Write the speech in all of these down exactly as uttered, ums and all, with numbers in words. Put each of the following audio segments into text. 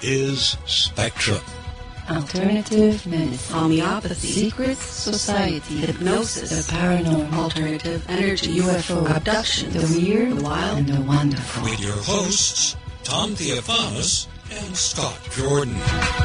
is Spectrum. Alternative medicine, homeopathy, secret society, hypnosis, the paranormal, alternative energy, U F O, abduction, the weird, the wild, and the wonderful. With your hosts, Tom Theophanous and Scott Jordan.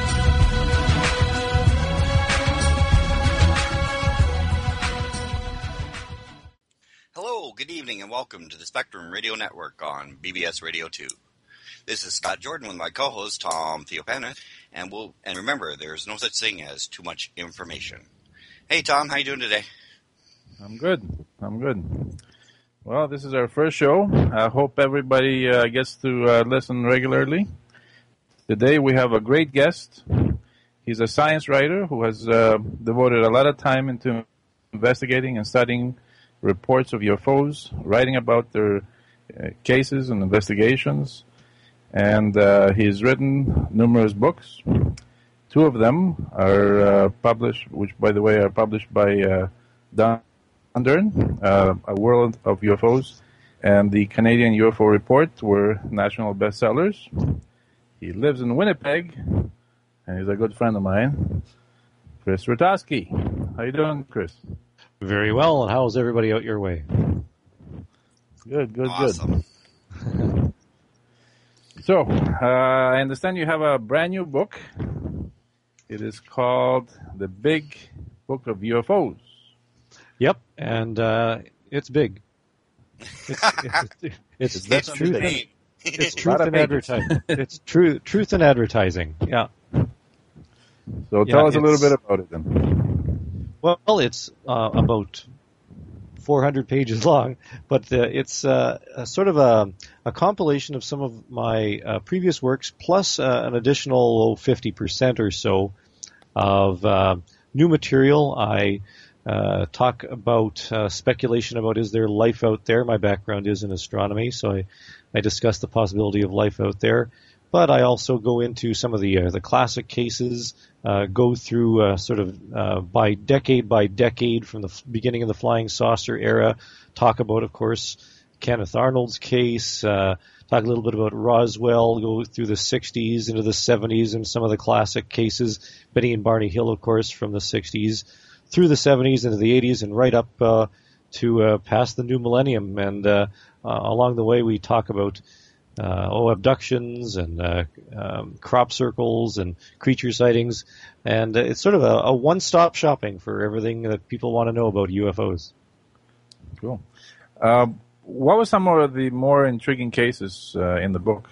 Hello, good evening, and welcome to the Spectrum Radio Network on B B S Radio two. This is Scott Jordan with my co-host, Tom Theophanous, and we'll and remember, there's no such thing as too much information. Hey, Tom, how you doing today? I'm good. I'm good. Well, this is our first show. I hope everybody uh, gets to uh, listen regularly. Today we have a great guest. He's a science writer who has uh, devoted a lot of time into investigating and studying reports of U F Os, writing about their uh, cases and investigations. And uh, he's written numerous books. Two of them are uh, published, which, by the way, are published by uh, Don Dern, uh, A World of U F Os, and the Canadian U F O Report were national bestsellers. He lives in Winnipeg, and he's a good friend of mine, Chris Rutkowski. How you doing, Chris? Very well, and how's everybody out your way? Good, good, Awesome. good. So, uh, I understand you have a brand new book. It is called The Big Book of U F Os. Yep, and uh, it's big. It's, it's, it's, That's it's truth. the And, name. it's truth in advertising. It's true, truth in advertising. Yeah. So Yeah, tell us a little it's- bit about it then. Well, it's uh, about four hundred pages long, but uh, it's uh, a sort of a, a compilation of some of my uh, previous works, plus uh, an additional fifty percent or so of uh, new material. I uh, talk about uh, speculation about is there life out there. My background is in astronomy, so I, I discuss the possibility of life out there. But I also go into some of the uh, the classic cases, uh, go through uh, sort of uh, by decade by decade from the f- beginning of the flying saucer era, talk about, of course, Kenneth Arnold's case, uh, talk a little bit about Roswell, go through the sixties into the seventies and some of the classic cases, Betty and Barney Hill, of course, from the sixties, through the seventies into the eighties, and right up uh, to uh, past the new millennium. And uh, uh, along the way, we talk about Uh, oh, abductions and uh, um, crop circles and creature sightings, and uh, it's sort of a, a one-stop shopping for everything that people want to know about U F Os. Cool. Uh, what were some of the more intriguing cases uh, in the book?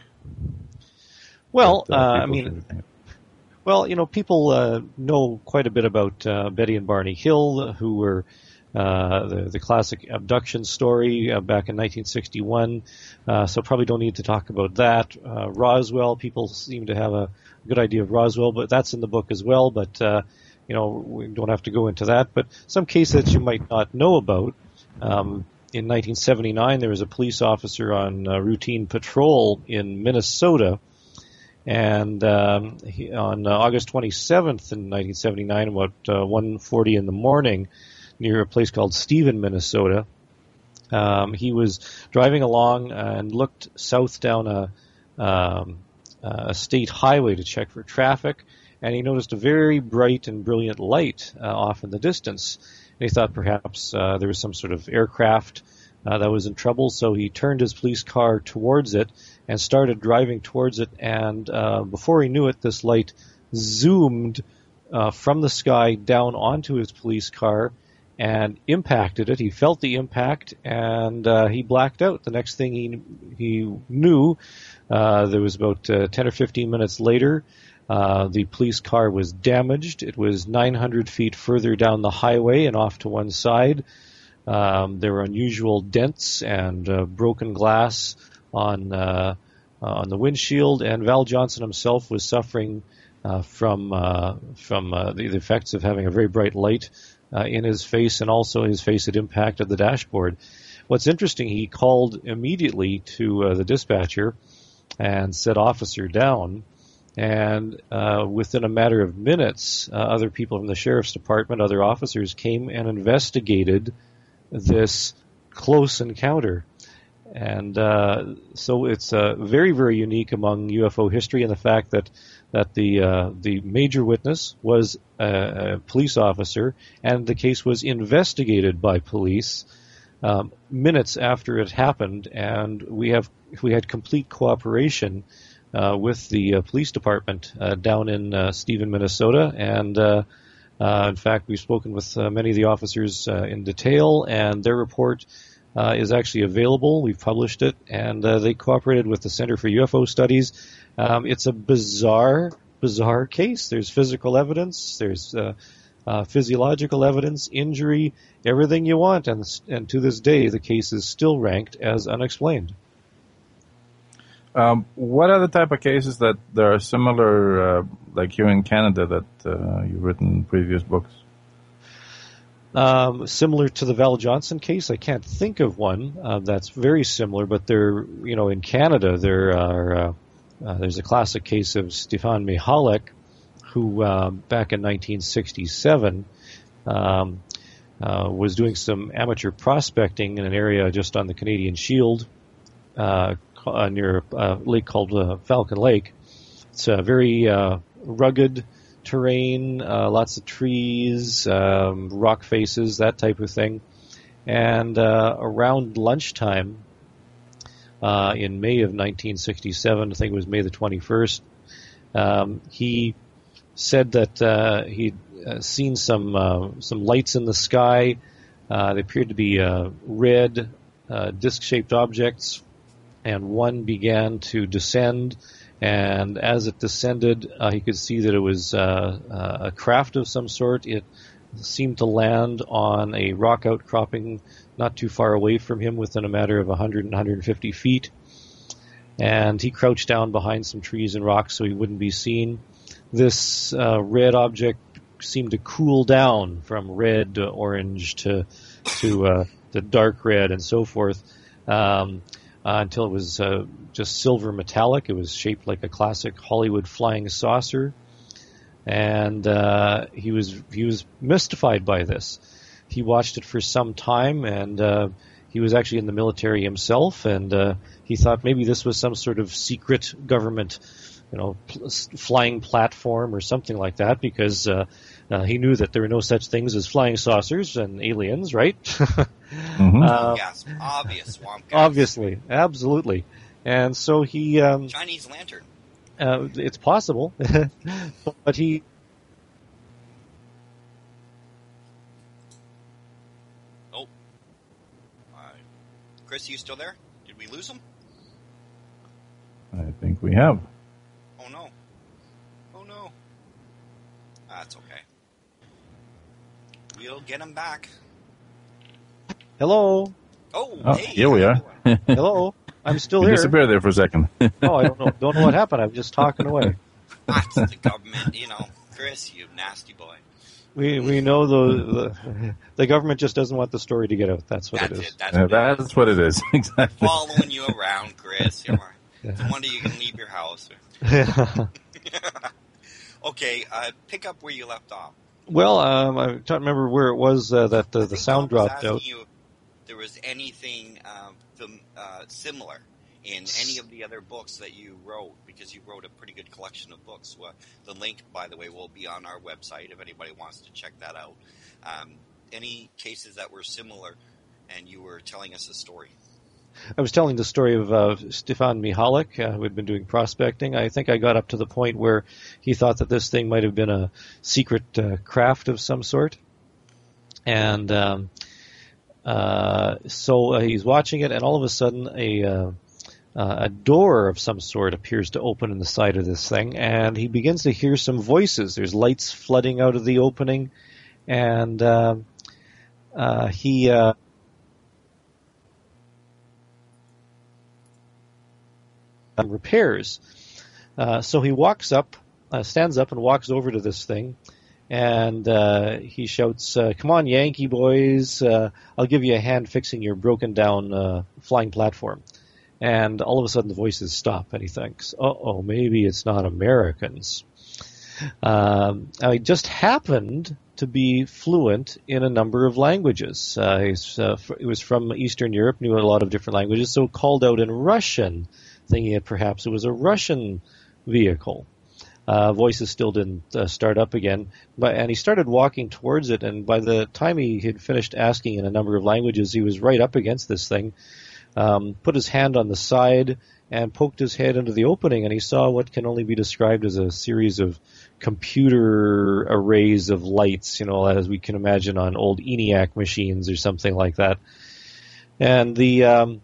Well, that, uh, uh, I people mean, should- well, you know, people uh, know quite a bit about uh, Betty and Barney Hill, who were Uh, the, the classic abduction story uh, back in nineteen sixty-one, uh, so probably don't need to talk about that. Uh, Roswell, people seem to have a good idea of Roswell, but that's in the book as well, but, uh, you know, we don't have to go into that. But some cases that you might not know about. Um, in nineteen seventy-nine, there was a police officer on uh, routine patrol in Minnesota, and um, he, on uh, August twenty-seventh in nineteen seventy-nine, about uh, one forty in the morning, near a place called Stephen, Minnesota. Um, he was driving along and looked south down a, um, a state highway to check for traffic, and he noticed a very bright and brilliant light uh, off in the distance. And he thought perhaps uh, there was some sort of aircraft uh, that was in trouble, so he turned his police car towards it and started driving towards it, and uh, before he knew it, this light zoomed uh, from the sky down onto his police car and impacted it. He felt the impact, and uh, he blacked out. The next thing he he knew, uh, there was about uh, ten or fifteen minutes later, uh, the police car was damaged. It was nine hundred feet further down the highway and off to one side. Um, there were unusual dents and uh, broken glass on uh, on the windshield, and Val Johnson himself was suffering uh, from uh, from uh, the, the effects of having a very bright light Uh, in his face, and also his face had impacted the dashboard. What's interesting, he called immediately to uh, the dispatcher and said, "Officer down." And uh, within a matter of minutes, uh, other people from the sheriff's department, other officers came and investigated this close encounter. And uh, so it's uh, very, very unique among U F O history, and the fact that that the uh, the major witness was a, a police officer, and the case was investigated by police um, minutes after it happened, and we have we had complete cooperation uh, with the uh, police department uh, down in uh, Stephen, Minnesota, and uh, uh, in fact we've spoken with uh, many of the officers uh, in detail, and their report Uh, is actually available. We've published it, and uh, they cooperated with the Center for U F O Studies. Um, it's a bizarre, bizarre case. There's physical evidence, there's uh, uh, physiological evidence, injury, everything you want, and and to this day, the case is still ranked as unexplained. Um, what are the type of cases that there are similar, uh, like here in Canada, that uh, you've written in previous books? Um, similar to the Val Johnson case, I can't think of one uh, that's very similar, but there, you know, in Canada there are uh, uh, there's a classic case of Stefan Michalek, who uh, back in nineteen sixty-seven um, uh, was doing some amateur prospecting in an area just on the Canadian Shield uh, near a lake called uh, Falcon Lake. It's a very uh, rugged terrain, uh, lots of trees, um, rock faces, that type of thing. And uh, around lunchtime uh, in May of nineteen sixty-seven, I think it was May the twenty-first, um, he said that uh, he'd uh, seen some uh, some lights in the sky. Uh, they appeared to be uh, red, uh, disc-shaped objects, and one began to descend. And as it descended, uh, he could see that it was uh, uh, a craft of some sort. It seemed to land on a rock outcropping not too far away from him, within a matter of one hundred and one hundred fifty feet. And he crouched down behind some trees and rocks so he wouldn't be seen. This uh, red object seemed to cool down from red to orange to to, uh, to dark red and so forth. Um, Uh, until it was uh, just silver metallic. It was shaped like a classic Hollywood flying saucer, and uh, he was he was mystified by this. He watched it for some time, and uh, he was actually in the military himself, and uh, he thought maybe this was some sort of secret government, you know, pl- flying platform or something like that, because uh, uh, he knew that there were no such things as flying saucers and aliens, right? Mm-hmm. Uh, yes, obvious swamp gas. Obviously, absolutely. And so he... Um, Chinese lantern. Uh, it's possible, but he... Oh. Uh, Chris, are you still there? Did we lose him? I think we have. Oh, no. Oh, no. That's okay. We'll get him back. Hello? Oh, Oh, hey. here we are. Hello? I'm still You here. disappeared there for a second. Oh, I don't know. Don't know what happened. I'm just talking away. That's the government, you know. Chris, you nasty boy. We we know the, the the government just doesn't want the story to get out. That's what That's it it. is. That's Uh, what it is. that's what it is. Exactly. Following you around, Chris. You're right. It's a wonder you can leave your house. Okay, uh, pick up where you left off. Well, um, I don't remember where it was uh, that the, I the think sound Tom was dropped asking out. you if there was anything um, fam- uh, similar in any of the other books that you wrote, because you wrote a pretty good collection of books. Well, the link, by the way, will be on our website if anybody wants to check that out. Um, any cases that were similar, and you were telling us a story. I was telling the story of uh, Stefan Michalek, uh, who had been doing prospecting. I think I got up to the point where he thought that this thing might have been a secret uh, craft of some sort. And um, uh, so uh, he's watching it, and all of a sudden a uh, uh, a door of some sort appears to open in the side of this thing, and he begins to hear some voices. There's lights flooding out of the opening, and uh, uh, he... Uh, repairs. Uh, so he walks up, uh, stands up and walks over to this thing, and uh, he shouts, uh, "Come on, Yankee boys, uh, I'll give you a hand fixing your broken down uh, flying platform." And all of a sudden the voices stop, and he thinks, uh-oh, maybe it's not Americans. Um, it just happened to be fluent in a number of languages. Uh, he's, uh, f- he was from Eastern Europe, knew a lot of different languages, so called out in Russian, thinking that perhaps it was a Russian vehicle. Uh, voices still didn't uh, start up again, but and he started walking towards it, and by the time he had finished asking in a number of languages, he was right up against this thing, um, put his hand on the side, and poked his head into the opening, and he saw what can only be described as a series of computer arrays of lights, you know, as we can imagine on old ENIAC machines or something like that. And the, um,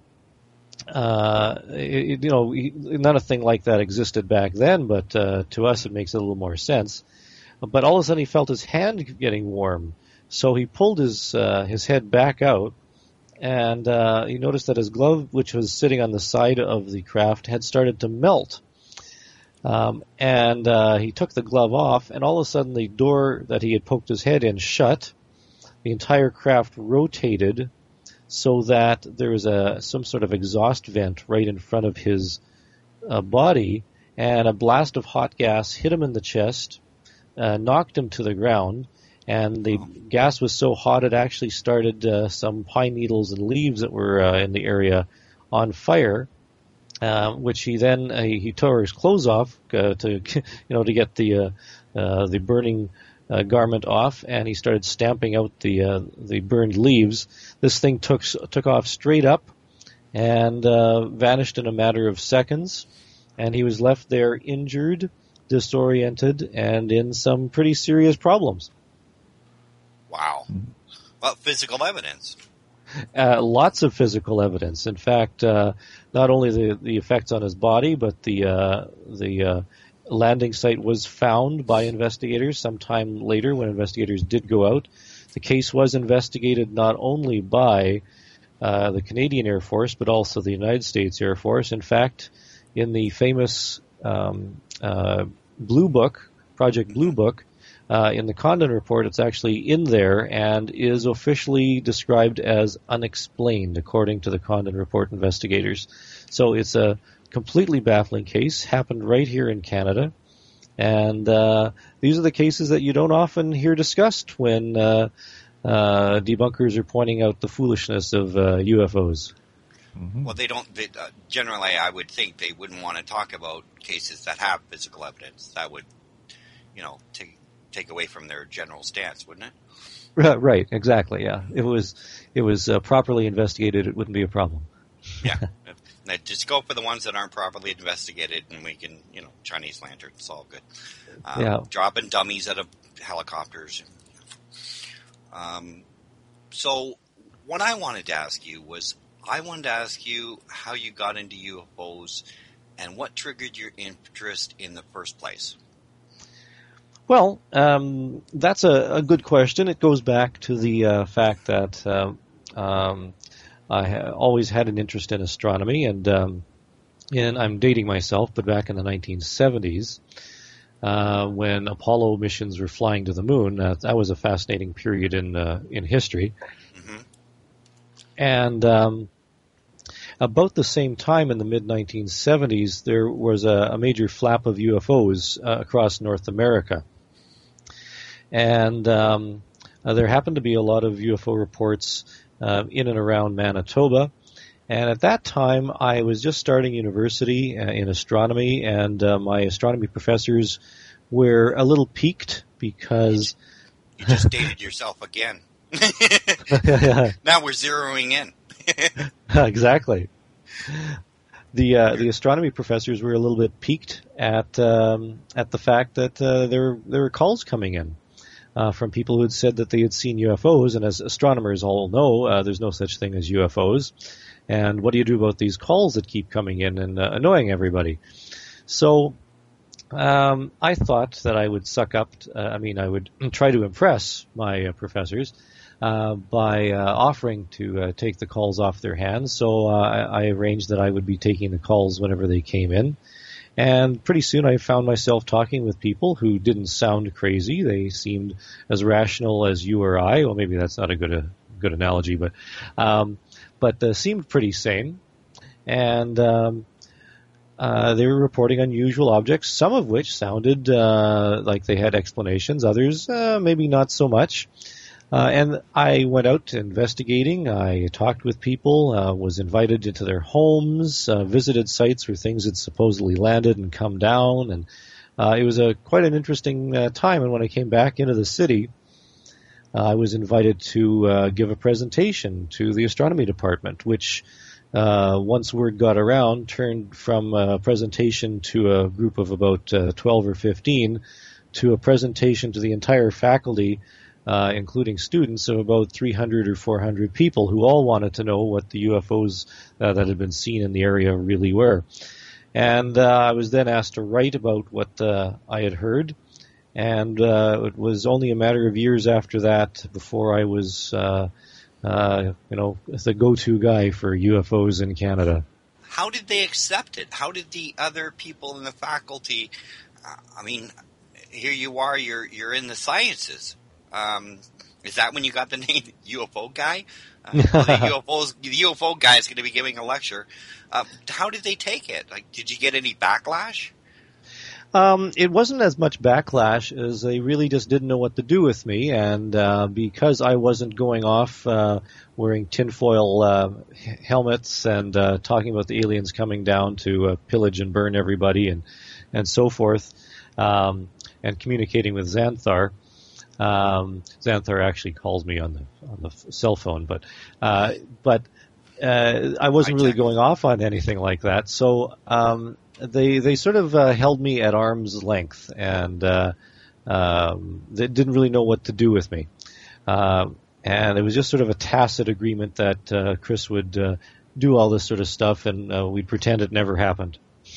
uh, it, you know, none of thing like that existed back then, but uh, to us it makes a little more sense. But all of a sudden he felt his hand getting warm, so he pulled his uh, his head back out, and uh, he noticed that his glove, which was sitting on the side of the craft, had started to melt. Um, and uh, he took the glove off, and all of a sudden the door that he had poked his head in shut. The entire craft rotated so that there was a some sort of exhaust vent right in front of his uh, body, and a blast of hot gas hit him in the chest, uh, knocked him to the ground, and the gas was so hot it actually started uh, some pine needles and leaves that were uh, in the area on fire. Uh, which he then uh, he tore his clothes off uh, to you know to get the uh, uh, the burning uh, garment off, and he started stamping out the uh, the burned leaves. This thing took took off straight up and uh, vanished in a matter of seconds, and he was left there injured, disoriented, and in some pretty serious problems. Wow. Well, physical evidence. Uh, lots of physical evidence. In fact, uh, not only the, the effects on his body, but the uh, the uh, landing site was found by investigators sometime later when investigators did go out. The case was investigated not only by uh, the Canadian Air Force, but also the United States Air Force. In fact, in the famous um, uh, Blue Book, Project Blue Book, Uh, in the Condon Report, it's actually in there and is officially described as unexplained, according to the Condon Report investigators. So it's a completely baffling case, happened right here in Canada, and uh, these are the cases that you don't often hear discussed when uh, uh, debunkers are pointing out the foolishness of uh, U F Os. Mm-hmm. Well, they don't. They, uh, generally, I would think they wouldn't want to talk about cases that have physical evidence. That would, you know, take take away from their general stance, wouldn't it? Right, exactly, yeah. If it was, it was uh, properly investigated, it wouldn't be a problem. Yeah. Now, just go for the ones that aren't properly investigated, and we can, you know, Chinese lantern, it's all good. Um, yeah. Dropping dummies out of helicopters. Um, so what I wanted to ask you was, I wanted to ask you how you got into U F Os and what triggered your interest in the first place. Well, um, that's a, a good question. It goes back to the uh, fact that uh, um, I ha- always had an interest in astronomy, and um, and I'm dating myself, but back in the nineteen seventies, uh, when Apollo missions were flying to the moon, uh, that was a fascinating period in uh, in history. Mm-hmm. And um, about the same time in the mid nineteen seventies, there was a, a major flap of U F Os uh, across North America. And um, uh, there happened to be a lot of U F O reports uh, in and around Manitoba. And at that time, I was just starting university uh, in astronomy, and uh, my astronomy professors were a little piqued because... You just dated yourself again. Now we're zeroing in. Exactly. The uh, the astronomy professors were a little bit piqued at um, at the fact that uh, there there were calls coming in uh, from people who had said that they had seen U F Os, and as astronomers all know, uh, there's no such thing as U F Os. And what do you do about these calls that keep coming in and uh, annoying everybody? So um, I thought that I would suck up. Uh, I mean, I would try to impress my uh, professors. Uh, by uh, offering to uh, take the calls off their hands. So uh, I, I arranged that I would be taking the calls whenever they came in. And pretty soon I found myself talking with people who didn't sound crazy. They seemed as rational as you or I. Well, maybe that's not a good, a good analogy, but um, but uh, seemed pretty sane. And um, uh, they were reporting unusual objects, some of which sounded uh, like they had explanations, others uh, maybe not so much. Uh, and I went out investigating. I talked with people, uh, was invited into their homes, uh, visited sites where things had supposedly landed and come down. And uh, it was a quite an interesting uh, time. And when I came back into the city, uh, I was invited to uh, give a presentation to the astronomy department, which uh, once word got around, turned from a presentation to a group of about uh, twelve or fifteen to a presentation to the entire faculty, Uh, including students, of about three hundred or four hundred people who all wanted to know what the U F Os uh, that had been seen in the area really were. And uh, I was then asked to write about what uh, I had heard, and uh, it was only a matter of years after that before I was, uh, uh, you know, the go-to guy for U F Os in Canada. How did they accept it? How did the other people in the faculty, uh, I mean, here you are, you're you're in the sciences. Um, is that when you got the name U F O guy? Uh, the U F Os, the U F O guy is going to be giving a lecture. Uh, how did they take it? Like, did you get any backlash? Um, it wasn't as much backlash as they really just didn't know what to do with me, and uh, because I wasn't going off uh, wearing tinfoil uh, helmets and uh, talking about the aliens coming down to uh, pillage and burn everybody and and so forth, um, and communicating with Xanthar. Um, Xanthar actually calls me on the on the cell phone, but uh, but uh, I wasn't really going off on anything like that. So um, they they sort of uh, held me at arm's length, and uh, um, they didn't really know what to do with me. Uh, and it was just sort of a tacit agreement that uh, Chris would uh, do all this sort of stuff, and uh, we'd pretend it never happened.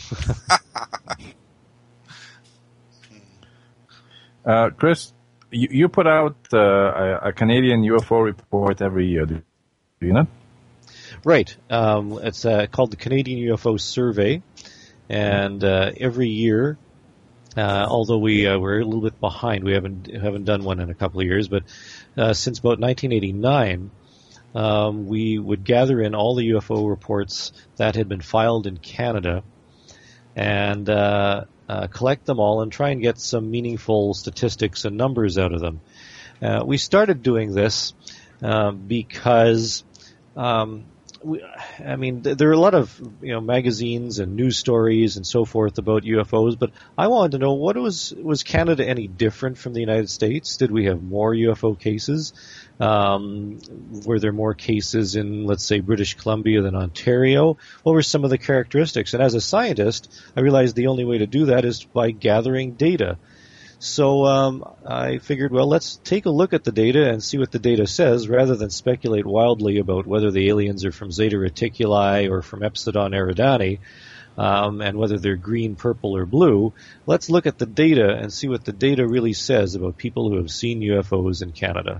uh, Chris. You, you put out uh, a, a Canadian U F O report every year, do you know? Right. Um, it's uh, called the Canadian U F O Survey, and uh, every year, uh, although we uh, we're a little bit behind, we haven't haven't done one in a couple of years, but uh, since about nineteen eighty-nine, um, we would gather in all the U F O reports that had been filed in Canada, and uh, Uh, collect them all and try and get some meaningful statistics and numbers out of them. Uh, we started doing this uh, because, um, we, I mean, th- there are a lot of you know magazines and news stories and so forth about U F Os, but I wanted to know, what was was Canada any different from the United States? Did we have more U F O cases? Um, were there more cases in, let's say, British Columbia than Ontario? What were some of the characteristics? And as a scientist, I realized the only way to do that is by gathering data. So um, I figured, well, let's take a look at the data and see what the data says, rather than speculate wildly about whether the aliens are from Zeta Reticuli or from Epsilon Eridani, um, and whether they're green, purple, or blue. Let's look at the data and see what the data really says about people who have seen U F Os in Canada.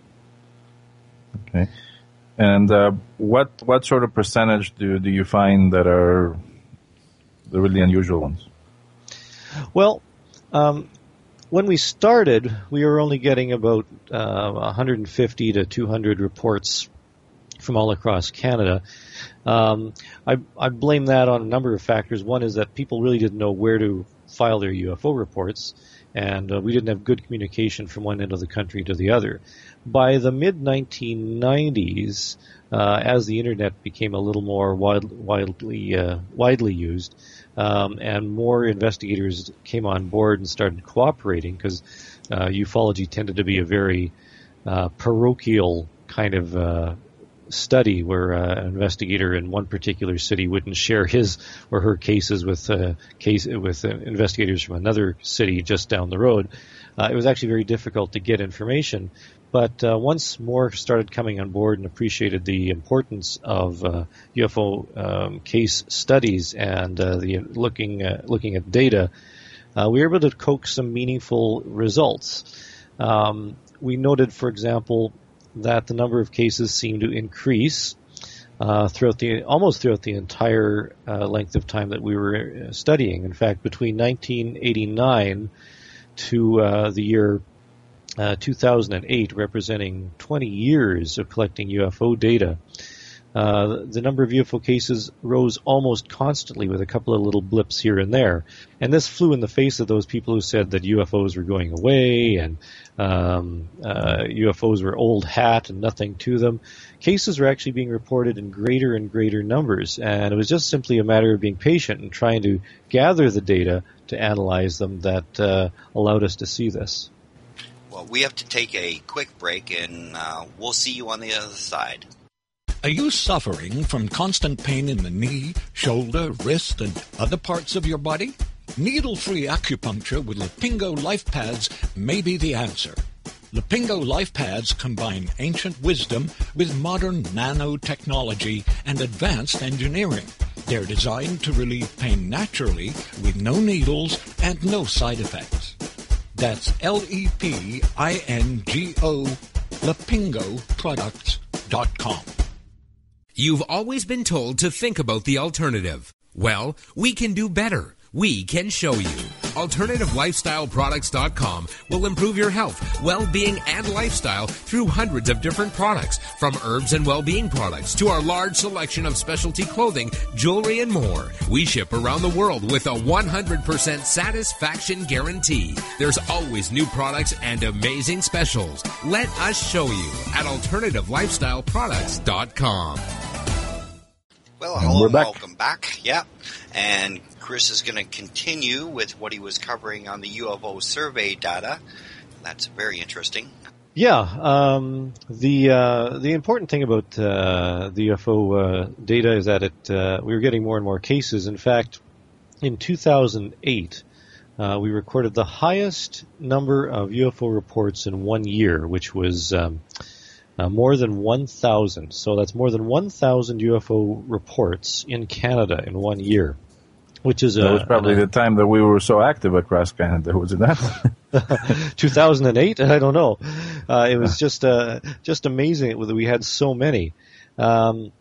Okay. And uh, what what sort of percentage do do you find that are the really unusual ones? Well, um, when we started, we were only getting about uh, one hundred fifty to two hundred reports from all across Canada. Um, I, I blame that on a number of factors. One is that people really didn't know where to file their U F O reports, and uh, we didn't have good communication from one end of the country to the other. By the mid nineteen nineties, uh, as the internet became a little more wild, wildly uh, widely used, um, and more investigators came on board and started cooperating, because uh, ufology tended to be a very uh, parochial kind of uh, study, where uh, an investigator in one particular city wouldn't share his or her cases with uh, case with uh, investigators from another city just down the road. Uh, it was actually very difficult to get information. But uh, once more started coming on board and appreciated the importance of uh, U F O um, case studies and uh, the looking uh, looking at data, uh, we were able to coax some meaningful results. Um, we noted, for example, that the number of cases seemed to increase uh, throughout the almost throughout the entire uh, length of time that we were studying. In fact, between nineteen eighty-nine to uh, the year uh, two thousand eight, representing twenty years of collecting U F O data, uh, the number of U F O cases rose almost constantly with a couple of little blips here and there. And this flew in the face of those people who said that U F Os were going away and um, uh, U F Os were old hat and nothing to them. Cases were actually being reported in greater and greater numbers, and it was just simply a matter of being patient and trying to gather the data to analyze them that uh, allowed us to see this. Well, we have to take a quick break, and uh, we'll see you on the other side. Are you suffering from constant pain in the knee, shoulder, wrist, and other parts of your body? Needle-free acupuncture with Lapingo Life Pads may be the answer. Lapingo Life Pads combine ancient wisdom with modern nanotechnology and advanced engineering. They're designed to relieve pain naturally with no needles and no side effects. That's L E P I N G O, lapingo products dot com. You've always been told to think about the alternative. Well, we can do better. We can show you. Alternative Lifestyle Products dot com will improve your health, well-being, and lifestyle through hundreds of different products, from herbs and well-being products to our large selection of specialty clothing, jewelry, and more. We ship around the world with a one hundred percent satisfaction guarantee. There's always new products and amazing specials. Let us show you at Alternative Lifestyle Products dot com. Well, And hello we're and back. welcome back. Yeah, and Chris is going to continue with what he was covering on the U F O survey data. That's very interesting. Yeah, um, the uh, the important thing about uh, the U F O uh, data is that it uh, we were getting more and more cases. In fact, in two thousand eight, uh, we recorded the highest number of U F O reports in one year, which was um, uh, more than one thousand. So that's more than one thousand U F O reports in Canada in one year, which is That a, was probably an, the time that we were so active across Canada, was it not? two thousand eight? I don't know. Uh, it was just uh, just amazing that we had so many. Um,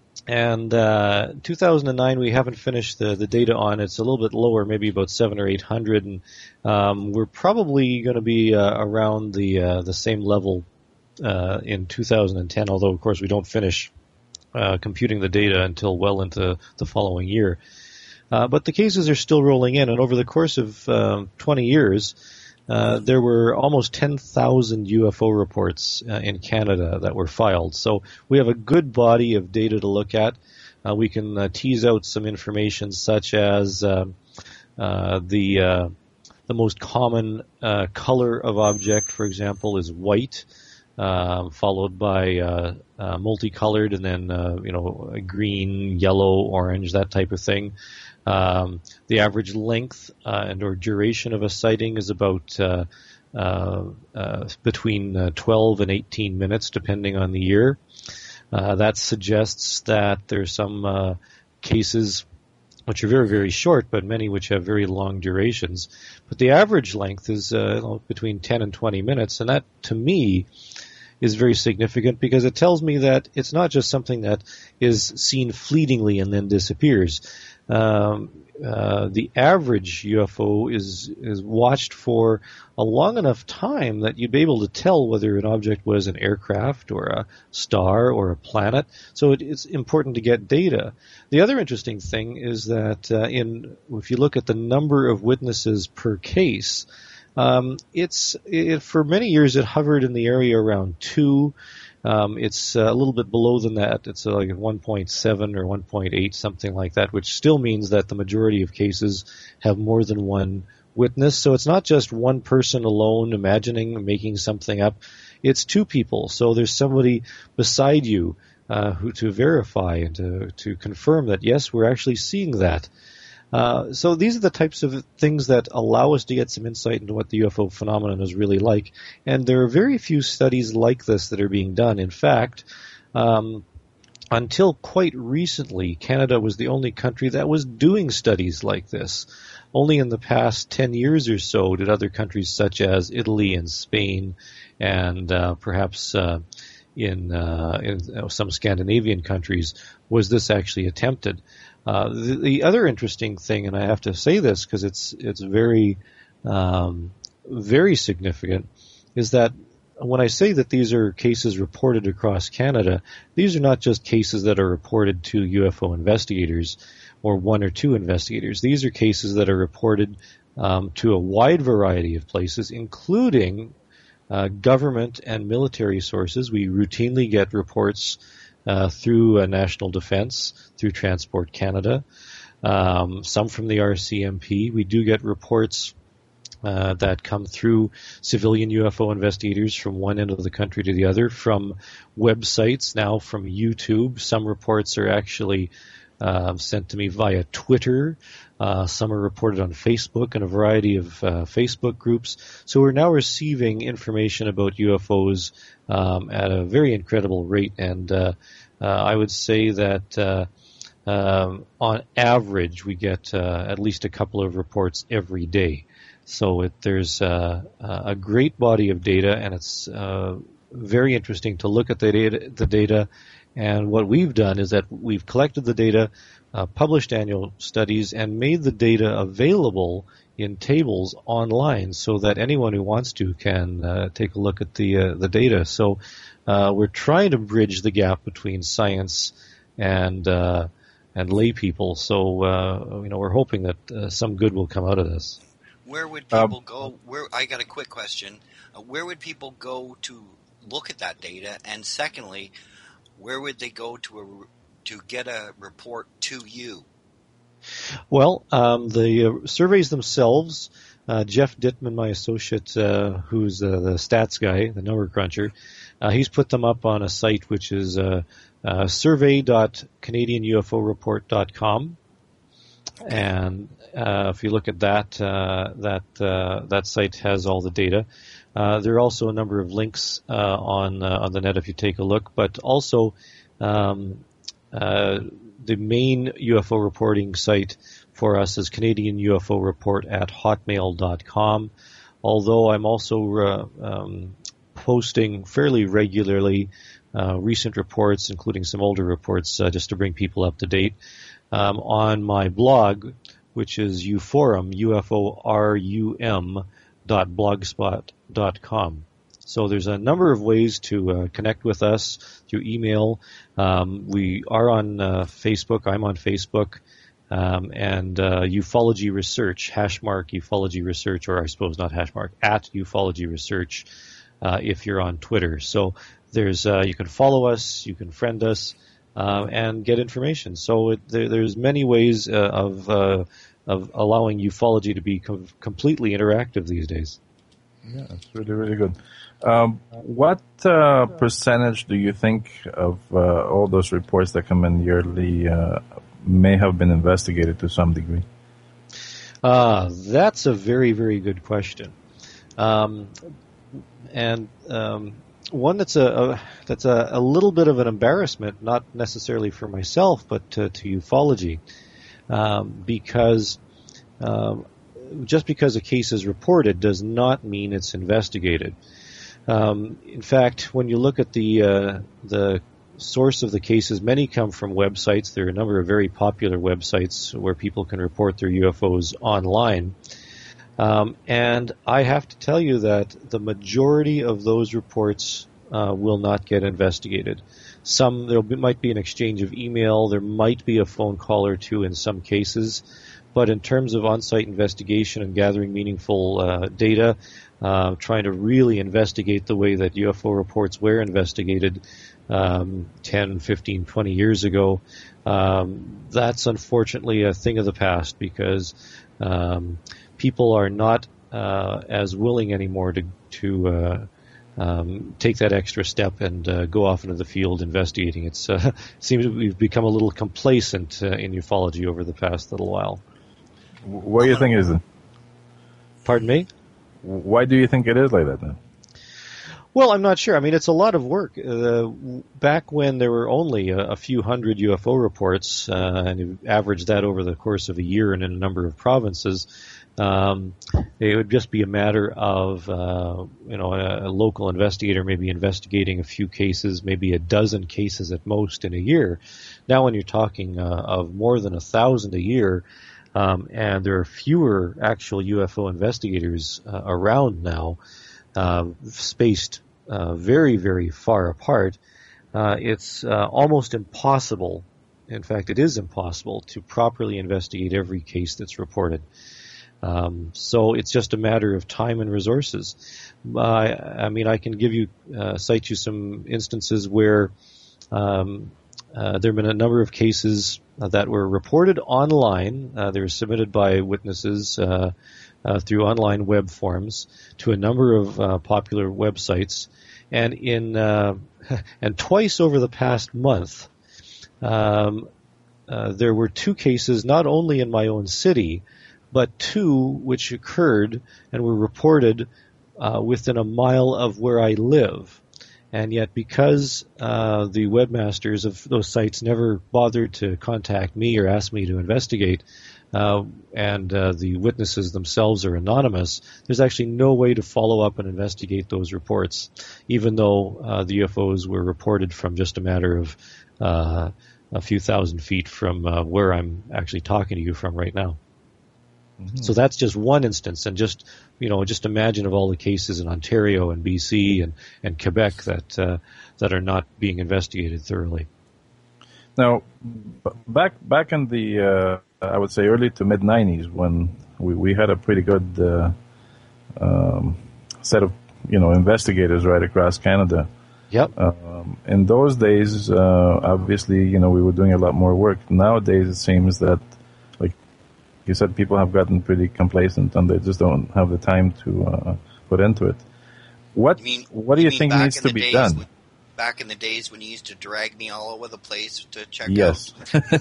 and uh, two thousand nine, we haven't finished the, the data on. It's a little bit lower, maybe about seven or eight hundred, and um, we're probably going to be uh, around the uh, the same level uh, in two thousand ten. Although, of course, we don't finish uh, computing the data until well into the following year. Uh, but the cases are still rolling in, and over the course of uh, twenty years, uh, there were almost ten thousand U F O reports uh, in Canada that were filed. So we have a good body of data to look at. Uh, we can uh, tease out some information such as uh, uh, the uh, the most common uh, color of object, for example, is white, uh, followed by uh, uh, multicolored, and then uh, you know green, yellow, orange, that type of thing. Um, the average length uh, and or duration of a sighting is about uh, uh, uh, between uh, twelve and eighteen minutes, depending on the year. Uh, that suggests that there's some uh, cases which are very, very short, but many which have very long durations. But the average length is uh, between ten and twenty minutes, and that, to me, is very significant because it tells me that it's not just something that is seen fleetingly and then disappears. Um, uh, the average U F O is is watched for a long enough time that you'd be able to tell whether an object was an aircraft or a star or a planet. So it, it's important to get data. The other interesting thing is that uh, in if you look at the number of witnesses per case, um, it's it, for many years it hovered in the area around two. Um, it's uh, a little bit below than that. It's uh, like one point seven or one point eight, something like that, which still means that the majority of cases have more than one witness. So it's not just one person alone imagining or making something up. It's two people. So there's somebody beside you uh, who to verify and to, to confirm that, yes, we're actually seeing that. Uh, so these are the types of things that allow us to get some insight into what the U F O phenomenon is really like. And there are very few studies like this that are being done. In fact, um, until quite recently, Canada was the only country that was doing studies like this. Only in the past ten years or so did other countries such as Italy and Spain and uh, perhaps uh, in, uh, in some Scandinavian countries was this actually attempted. Uh, the, the other interesting thing, and I have to say this because it's it's very, um, very significant, is that when I say that these are cases reported across Canada, these are not just cases that are reported to U F O investigators or one or two investigators. These are cases that are reported um, to a wide variety of places, including uh, government and military sources. We routinely get reports uh, through uh, National Defence, through Transport Canada, um, some from the R C M P. We do get reports Uh, that come through civilian U F O investigators from one end of the country to the other, from websites, now from YouTube. Some reports are actually uh, sent to me via Twitter. Uh, some are reported on Facebook and a variety of uh, Facebook groups. So we're now receiving information about U F Os um, at a very incredible rate, and uh, uh, I would say that uh, um, on average we get uh, at least a couple of reports every day. So it, there's uh, a great body of data, and it's uh, very interesting to look at the data, the data. And what we've done is that we've collected the data, uh, published annual studies, and made the data available in tables online so that anyone who wants to can uh, take a look at the uh, the data. So uh, we're trying to bridge the gap between science and uh, and lay people. So uh, you know, we're hoping that uh, some good will come out of this. Where would people um, go? Where I got a quick question. Uh, where would people go to look at that data? And secondly, where would they go to a, to get a report to you? Well, um, the uh, surveys themselves, uh, Jeff Dittman, my associate, uh, who's uh, the stats guy, the number cruncher, uh, he's put them up on a site which is uh, uh, survey dot canadian U F O report dot com. And uh, if you look at that, uh, that uh, that site has all the data. Uh, there are also a number of links uh, on uh, on the net if you take a look. But also, um, uh, the main U F O reporting site for us is Canadian U F O Report at hotmail dot com. Although I'm also uh, um, posting fairly regularly uh, recent reports, including some older reports, uh, just to bring people up to date. Um, on my blog, which is uforum, U F O R U M dot blogspot dot com. So there's a number of ways to uh, connect with us through email. Um, we are on uh, Facebook. I'm on Facebook. Um, and uh, Ufology Research, hashmark Ufology Research, or I suppose not hashmark, at Ufology Research uh, if you're on Twitter. So there's uh, you can follow us, you can friend us, Uh, and get information. So it, there, there's many ways uh, of uh, of allowing ufology to be com- completely interactive these days. Yeah, it's really, really good. Um, what uh, percentage do you think of uh, all those reports that come in yearly uh, may have been investigated to some degree? Uh, that's a very, very good question. Um, and um, one that's a, a that's a, a little bit of an embarrassment, not necessarily for myself, but to, to ufology, um, because um, just because a case is reported does not mean it's investigated. Um, in fact, when you look at the uh, the source of the cases, many come from websites. There are a number of very popular websites where people can report their U F Os online. Um, and I have to tell you that the majority of those reports uh, will not get investigated. Some, there might be an exchange of email, there might be a phone call or two in some cases, but in terms of on-site investigation and gathering meaningful uh, data, uh, trying to really investigate the way that U F O reports were investigated um, ten, fifteen, twenty years ago, um, that's unfortunately a thing of the past because um, people are not uh, as willing anymore to to uh, um, take that extra step and uh, go off into the field investigating. It's uh, it seems we've become a little complacent uh, in ufology over the past little while. What do you think is it? Pardon me? Why do you think it is like that then? Well, I'm not sure. I mean, it's a lot of work. Uh, back when there were only a, a few hundred U F O reports, uh, and you averaged that over the course of a year and in a number of provinces, um, it would just be a matter of, uh, you know, a, a local investigator maybe investigating a few cases, maybe a dozen cases at most in a year. Now when you're talking uh, of more than a thousand a year, um, and there are fewer actual U F O investigators uh, around now, Uh, spaced uh, very, very far apart, uh, it's uh, almost impossible. In fact, it is impossible to properly investigate every case that's reported. Um, so it's just a matter of time and resources. Uh, I mean, I can give you, uh, cite you some instances where um, uh, there have been a number of cases uh, that were reported online. Uh, they were submitted by witnesses uh, uh, through online web forms to a number of uh, popular websites, and in uh, and twice over the past month. Um, uh, there were two cases, not only in my own city, but two which occurred and were reported uh, within a mile of where I live. And yet, because uh, the webmasters of those sites never bothered to contact me or ask me to investigate, uh, and uh, the witnesses themselves are anonymous, there's actually no way to follow up and investigate those reports, even though uh, the U F Os were reported from just a matter of uh, a few thousand feet from uh, where I'm actually talking to you from right now. Mm-hmm. So that's just one instance, and just you know, just imagine of all the cases in Ontario and B C and, and Quebec that uh, that are not being investigated thoroughly. Now, b- back back in the uh, I would say early to mid nineties, when we, we had a pretty good uh, um, set of you know investigators right across Canada. Yep. Um, in those days, uh, obviously, you know, we were doing a lot more work. Nowadays, it seems that, like you said, people have gotten pretty complacent and they just don't have the time to uh, put into it. What mean, What do you, you think needs to be done? When, back in the days when you used to drag me all over the place to check yes.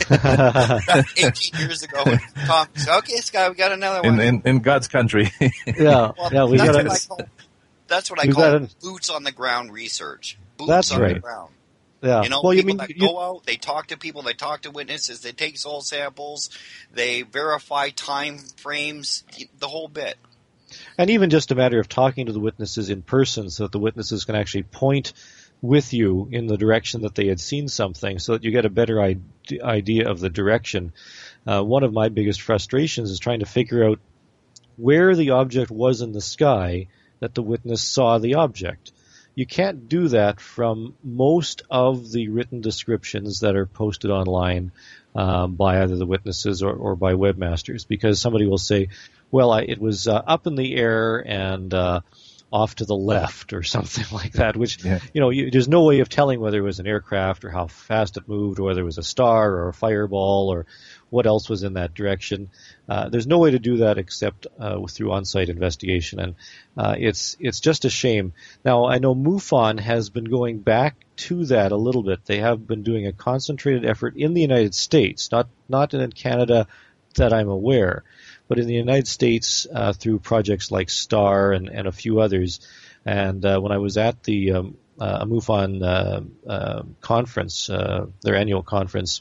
out. eighteen years ago, Tom said, okay, Scott, we got another one. In, in, in God's country. yeah, well, yeah, we got a... That's what I call a, boots on the ground research. Boots that's on right. the ground. Yeah. You know, well, people you mean, that you... go out, they talk to people, they talk to witnesses, they take soil samples, they verify time frames, the whole bit. And even just a matter of talking to the witnesses in person so that the witnesses can actually point with you in the direction that they had seen something so that you get a better idea of the direction. Uh, one of my biggest frustrations is trying to figure out where the object was in the sky that the witness saw the object. You can't do that from most of the written descriptions that are posted online um, by either the witnesses or, or by webmasters, because somebody will say, well, I, it was uh, up in the air and uh, off to the left or something like that, which, yeah. you know, you, there's no way of telling whether it was an aircraft or how fast it moved or whether it was a star or a fireball or what else was in that direction. Uh, there's no way to do that except uh, through on-site investigation, and uh, it's it's just a shame. Now, I know MUFON has been going back to that a little bit. They have been doing a concentrated effort in the United States, not not in Canada that I'm aware, but in the United States uh, through projects like STAR and, and a few others. And uh, when I was at the um, uh, MUFON uh, uh, conference, uh, their annual conference,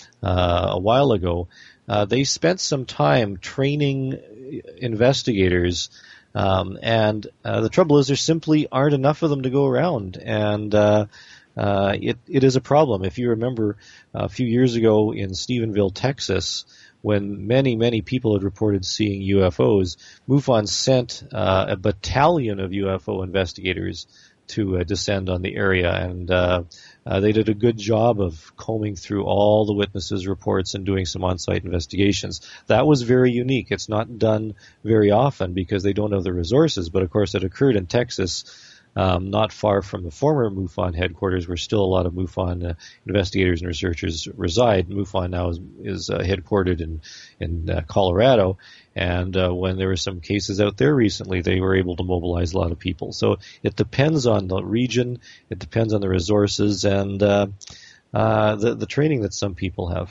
Uh, a while ago, uh, they spent some time training investigators, um, and uh, the trouble is there simply aren't enough of them to go around, and uh, uh, it, it is a problem. If you remember a few years ago in Stephenville, Texas, when many, many people had reported seeing U F Os, MUFON sent uh, a battalion of U F O investigators to uh, descend on the area, and uh, uh, they did a good job of combing through all the witnesses' reports and doing some on-site investigations. That was very unique. It's not done very often because they don't have the resources, but of course it occurred in Texas, um, not far from the former MUFON headquarters, where still a lot of MUFON uh, investigators and researchers reside. MUFON now is, is uh, headquartered in, in uh, Colorado, and uh, when there were some cases out there recently, they were able to mobilize a lot of people. So it depends on the region, it depends on the resources, and uh, uh, the, the training that some people have.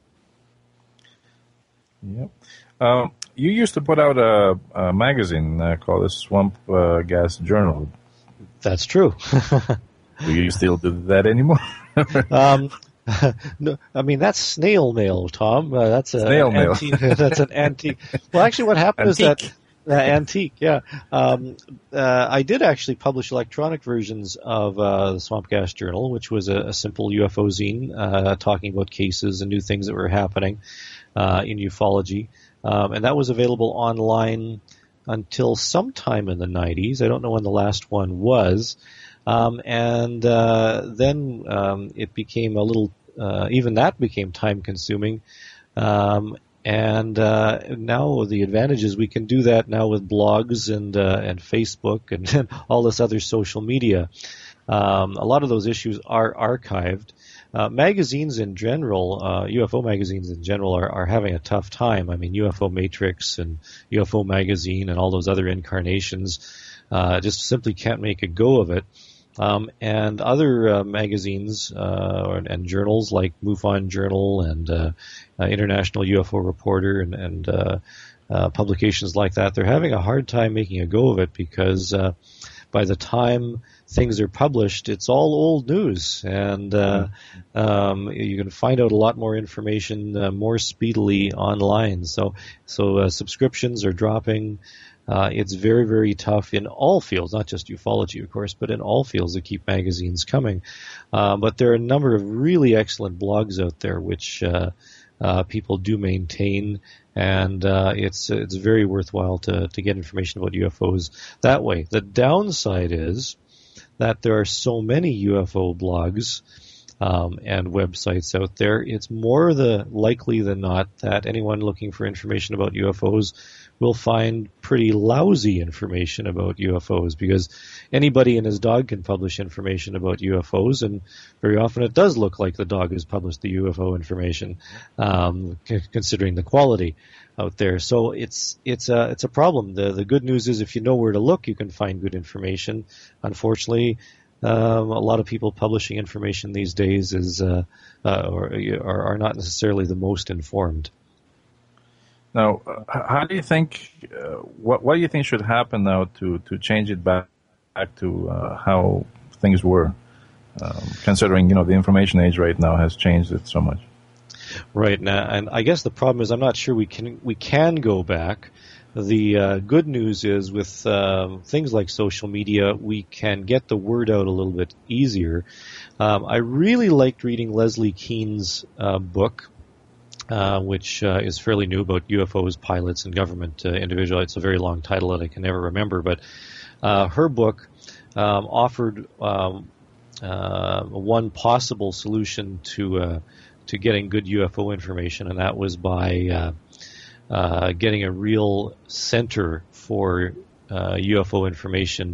Yep. Um, you used to put out a, a magazine uh, called the Swamp uh, Gas Journal. That's true. Do you still do that anymore? um, no, I mean, that's snail mail, Tom. Uh, that's a snail mail. Antique, that's an antique. Well, actually, what happened antique. is that uh, antique. Yeah, um, uh, I did actually publish electronic versions of uh, the Swamp Gas Journal, which was a, a simple U F O zine uh, talking about cases and new things that were happening uh, in ufology, um, and that was available online until sometime in the nineties. I don't know when the last one was. Um, and uh, then um, it became a little, uh, even that became time consuming. Um, and uh, now the advantage is we can do that now with blogs and uh, and Facebook and, and all this other social media. Um, a lot of those issues are archived. Uh, magazines in general, uh, U F O magazines in general, are, are having a tough time. I mean, U F O Matrix and U F O Magazine and all those other incarnations uh, just simply can't make a go of it. Um, and other uh, magazines uh, and journals like MUFON Journal and uh, uh, International U F O Reporter and, and uh, uh, publications like that, they're having a hard time making a go of it because uh, by the time things are published, it's all old news, and uh, um, you can find out a lot more information uh, more speedily online. So, so uh, subscriptions are dropping. Uh, it's very, very tough in all fields, not just ufology, of course, but in all fields to keep magazines coming. Uh, but there are a number of really excellent blogs out there which uh, uh, people do maintain, and uh, it's it's very worthwhile to to get information about U F Os that way. The downside is that there are so many U F O blogs um, and websites out there. It's more the likely than not that anyone looking for information about U F Os will find pretty lousy information about U F Os, because anybody and his dog can publish information about U F Os, and very often it does look like the dog has published the U F O information, um, c- considering the quality out there. So it's it's a it's a problem. The the good news is if you know where to look, you can find good information. Unfortunately, um, a lot of people publishing information these days is uh, uh, or are, are not necessarily the most informed. Now, uh, how do you think? Uh, what What do you think should happen now to, to change it back back to uh, how things were? Um, considering you know the information age right now has changed it so much. Right now, and I guess the problem is I'm not sure we can we can go back. The uh, good news is with um, things like social media, we can get the word out a little bit easier. Um, I really liked reading Leslie Kean's uh, book. Uh, which uh, is fairly new, about U F Os, pilots, and government uh, individuals. It's a very long title that I can never remember, but uh, her book um, offered um, uh, one possible solution to uh, to getting good U F O information, and that was by uh, uh, getting a real center for uh, U F O information,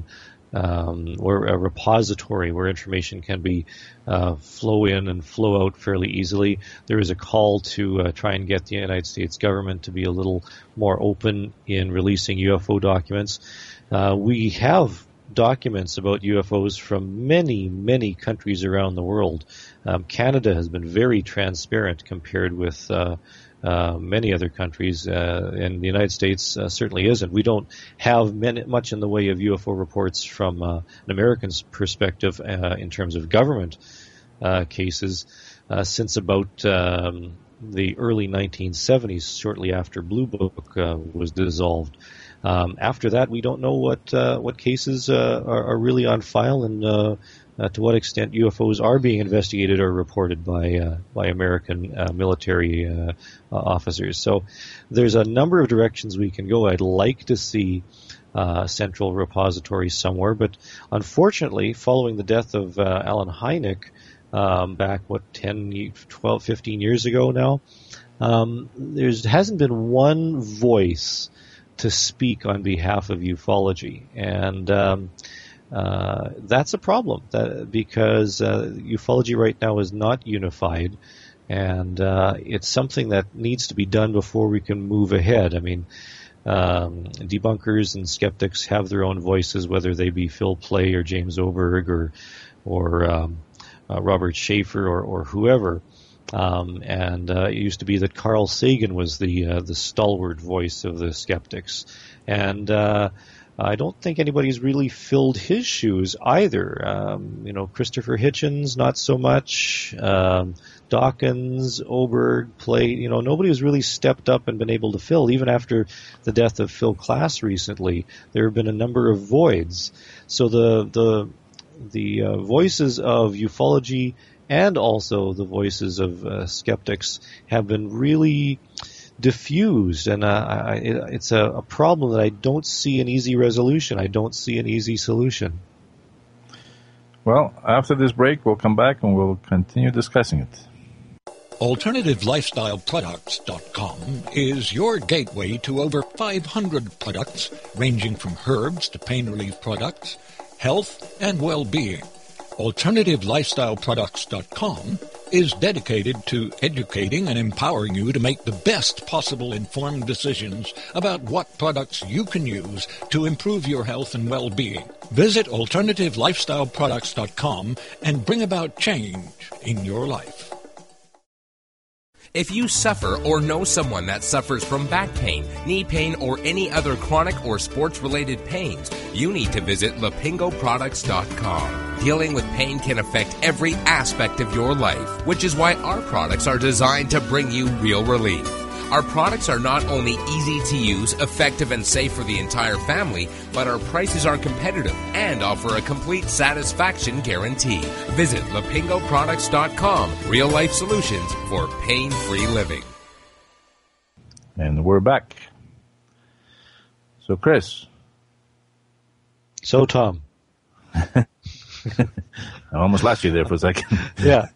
um, or a repository where information can be uh, flow in and flow out fairly easily. There is a call to uh, try and get the United States government to be a little more open in releasing U F O documents. Uh, we have documents about U F Os from many, many countries around the world. Um, Canada has been very transparent compared with uh, uh, many other countries, uh, and the United States uh, certainly isn't. We don't have many, much in the way of U F O reports from uh, an American's perspective uh, in terms of government uh, cases uh, since about um, the early nineteen seventies, shortly after Blue Book uh, was dissolved. Um, after that, we don't know what uh, what cases uh, are, are really on file, and uh, uh, to what extent U F Os are being investigated or reported by uh, by American uh, military uh, uh, officers. So there's a number of directions we can go. I'd like to see uh, a central repository somewhere, but unfortunately, following the death of uh, Alan Hynek um, back what ten, twelve, fifteen years ago now, um, there hasn't been one voice to speak on behalf of ufology, and um, uh, that's a problem. That, because uh, ufology right now is not unified, and uh, it's something that needs to be done before we can move ahead. I mean, um, debunkers and skeptics have their own voices, whether they be Phil Play or James Oberg or or um, uh, Robert Schaefer or, or whoever. Um, and uh, it used to be that Carl Sagan was the uh, the stalwart voice of the skeptics, and uh, I don't think anybody's really filled his shoes either. Um, you know, Christopher Hitchens, not so much. Um, Dawkins, Oberg, Play. You know, nobody has really stepped up and been able to fill. Even after the death of Phil Klass recently, there have been a number of voids. So the the the uh, voices of ufology and also the voices of uh, skeptics have been really diffused, and uh, I, it, it's a, a problem that I don't see an easy resolution. I don't see an easy solution. Well, after this break, we'll come back and we'll continue discussing it. Alternative Lifestyle Products dot com is your gateway to over five hundred products ranging from herbs to pain relief products, health, and well-being. Alternative Lifestyle Products dot com is dedicated to educating and empowering you to make the best possible informed decisions about what products you can use to improve your health and well-being. Visit Alternative Lifestyle Products dot com and bring about change in your life. If you suffer or know someone that suffers from back pain, knee pain, or any other chronic or sports-related pains, you need to visit Lapingo Products dot com. Dealing with pain can affect every aspect of your life, which is why our products are designed to bring you real relief. Our products are not only easy to use, effective, and safe for the entire family, but our prices are competitive and offer a complete satisfaction guarantee. Visit Lapingo Products dot com. Real life solutions for pain-free living. And we're back. So, Chris. So, Tom. I almost lost you there for a second. Yeah.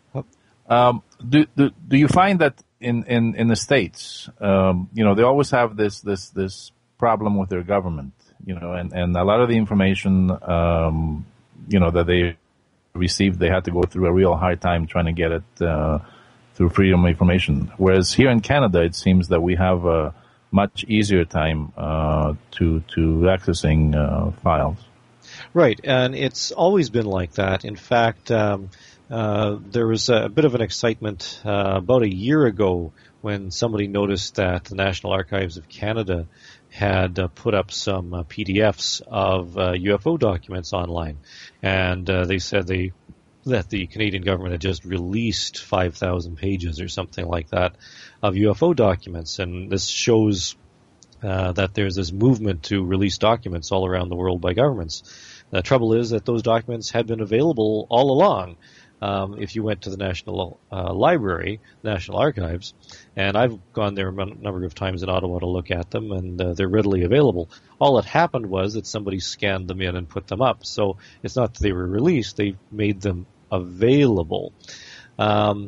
Um, do, do do you find that in, in, in the States, um, you know, they always have this this this problem with their government, you know, and, and a lot of the information, um, you know, that they received, they had to go through a real hard time trying to get it uh, through Freedom of Information. Whereas here in Canada, it seems that we have a much easier time uh, to to accessing uh, files. Right, and it's always been like that. In fact, um, uh, there was a bit of an excitement uh, about a year ago when somebody noticed that the National Archives of Canada had uh, put up some uh, P D Fs of uh, U F O documents online, and uh, they said they that the Canadian government had just released five thousand pages or something like that of U F O documents, and this shows uh, that there's this movement to release documents all around the world by governments. The trouble is that those documents had been available all along. Um, if you went to the National uh, Library, National Archives, and I've gone there a number of times in Ottawa to look at them, and uh, they're readily available. All that happened was that somebody scanned them in and put them up. So it's not that they were released, they made them available. Um,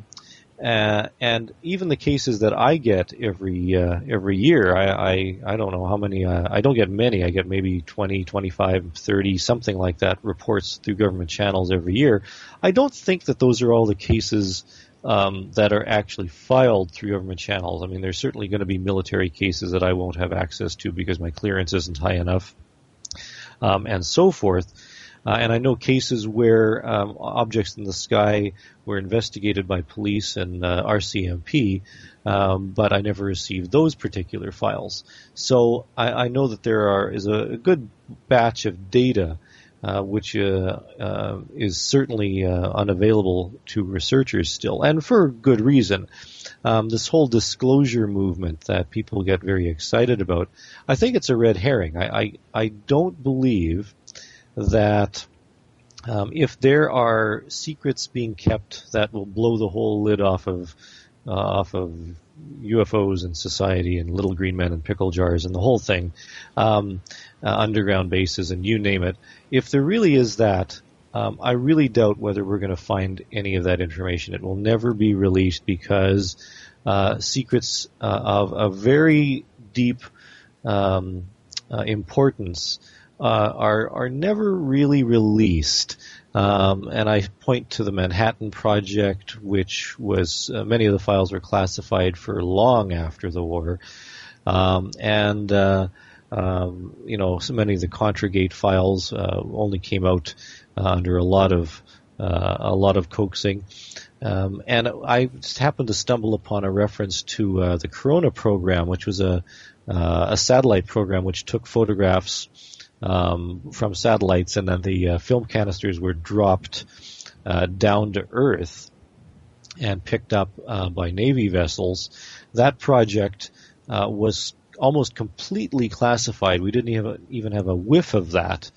uh, and even the cases that I get every uh, every year, I, I, I don't know how many, uh, I don't get many, I get maybe twenty, twenty-five, thirty, something like that, reports through government channels every year. I don't think that those are all the cases um, that are actually filed through government channels. I mean, there's certainly going to be military cases that I won't have access to because my clearance isn't high enough, um, and so forth. Uh, and I know cases where um, objects in the sky were investigated by police and uh, R C M P, um, but I never received those particular files. So I, I know that there are is a, a good batch of data uh, which uh, uh, is certainly uh, unavailable to researchers still, and for good reason. Um, this whole disclosure movement that people get very excited about, I think it's a red herring. I, I, I don't believe that um, if there are secrets being kept that will blow the whole lid off of uh, off of U F Os and society and little green men and pickle jars and the whole thing, um, uh, underground bases and you name it, if there really is that, um, I really doubt whether we're going to find any of that information. It will never be released because uh, secrets uh, of a very deep um, uh, importance Uh, are are never really released, um, and I point to the Manhattan Project, which was uh, many of the files were classified for long after the war, um, and uh, um, you know, so many of the Contragate files uh, only came out uh, under a lot of uh, a lot of coaxing, um, and I just happened to stumble upon a reference to uh, the Corona program, which was a uh, a satellite program which took photographs Um, from satellites, and then the uh, film canisters were dropped uh, down to Earth and picked up uh, by Navy vessels. That project uh, was almost completely classified. We didn't even, even have a whiff of that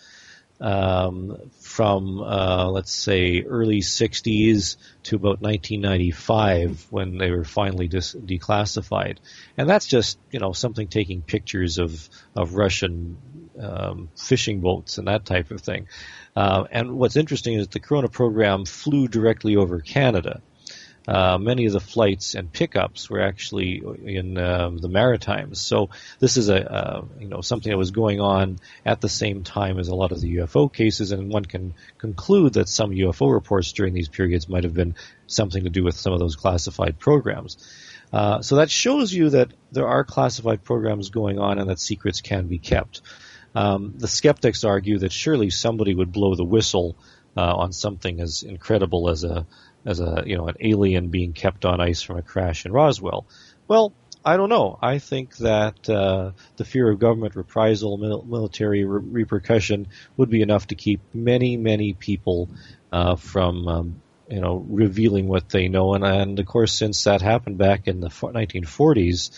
um, from, uh, let's say, early sixties to about nineteen ninety-five when they were finally dis- declassified. And that's just, you know, something taking pictures of, of Russian um, fishing boats and that type of thing. Uh, and what's interesting is the Corona program flew directly over Canada. Uh, many of the flights and pickups were actually in um, the Maritimes. So this is a uh, you know something that was going on at the same time as a lot of the U F O cases, and one can conclude that some U F O reports during these periods might have been something to do with some of those classified programs. Uh, so that shows you that there are classified programs going on and that secrets can be kept. Um, the skeptics argue that surely somebody would blow the whistle uh, on something as incredible as a as a, you know, an alien being kept on ice from a crash in Roswell. Well, I don't know. I think that uh, the fear of government reprisal, mil- military re- repercussion would be enough to keep many, many people uh, from, um, you know, revealing what they know. And, and, of course, since that happened back in the nineteen forties,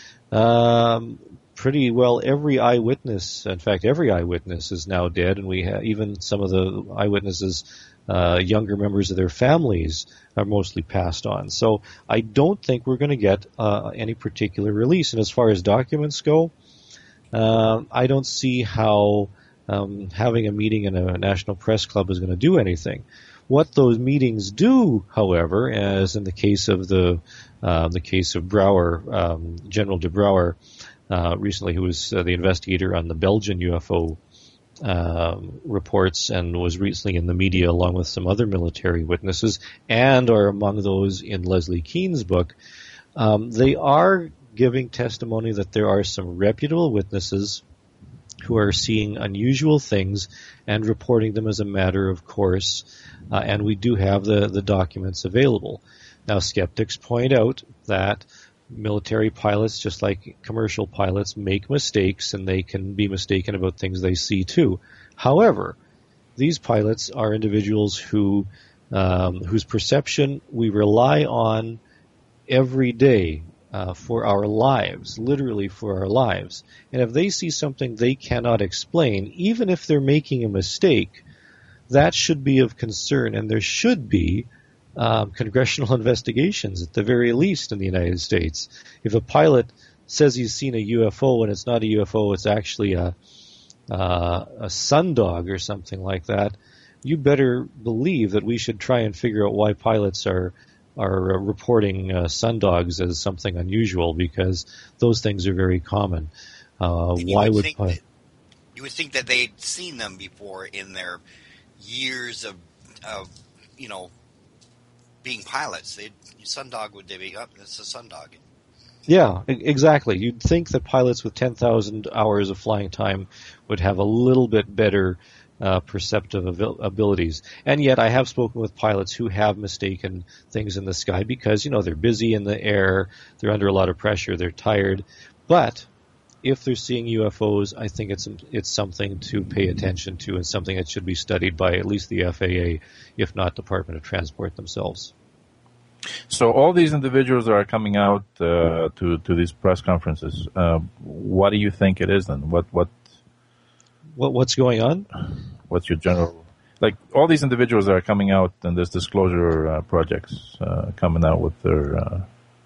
um, pretty well every eyewitness, in fact, every eyewitness is now dead, and we have even some of the eyewitnesses, uh, younger members of their families, are mostly passed on. So I don't think we're going to get uh, any particular release. And as far as documents go, uh, I don't see how um, having a meeting in a national press club is going to do anything. What those meetings do, however, as in the case of the uh, the case of Brouwer, um, General de Brouwer, uh, recently, who was uh, the investigator on the Belgian U F O uh, reports and was recently in the media along with some other military witnesses, and are among those in Leslie Kean's book. Um, they are giving testimony that there are some reputable witnesses who are seeing unusual things and reporting them as a matter of course, uh, and we do have the, the documents available. Now, skeptics point out that military pilots, just like commercial pilots, make mistakes, and they can be mistaken about things they see too. However, these pilots are individuals who um, whose perception we rely on every day uh, for our lives, literally for our lives. And if they see something they cannot explain, even if they're making a mistake, that should be of concern, and there should be Um, congressional investigations at the very least in the United States. If a pilot says he's seen a U F O and it's not a U F O, it's actually a, uh, a sundog or something like that, you better believe that we should try and figure out why pilots are are uh, reporting uh, sundogs as something unusual, because those things are very common. Uh, why would, would think pi- that, you would think that they'd seen them before in their years of, of you know, being pilots. They sundog would they be up? Oh, it's a sundog. Yeah, exactly. You'd think that pilots with ten thousand hours of flying time would have a little bit better uh, perceptive abil- abilities. And yet I have spoken with pilots who have mistaken things in the sky because, you know, they're busy in the air, they're under a lot of pressure, they're tired. But if they're seeing U F Os, I think it's it's something to pay attention to and something that should be studied by at least the F A A, if not Department of Transport themselves. So all these individuals that are coming out uh, to to these press conferences, uh, what do you think it is then? What what what what's going on? What's your general, like all these individuals that are coming out and there's disclosure uh, projects uh, coming out with their uh,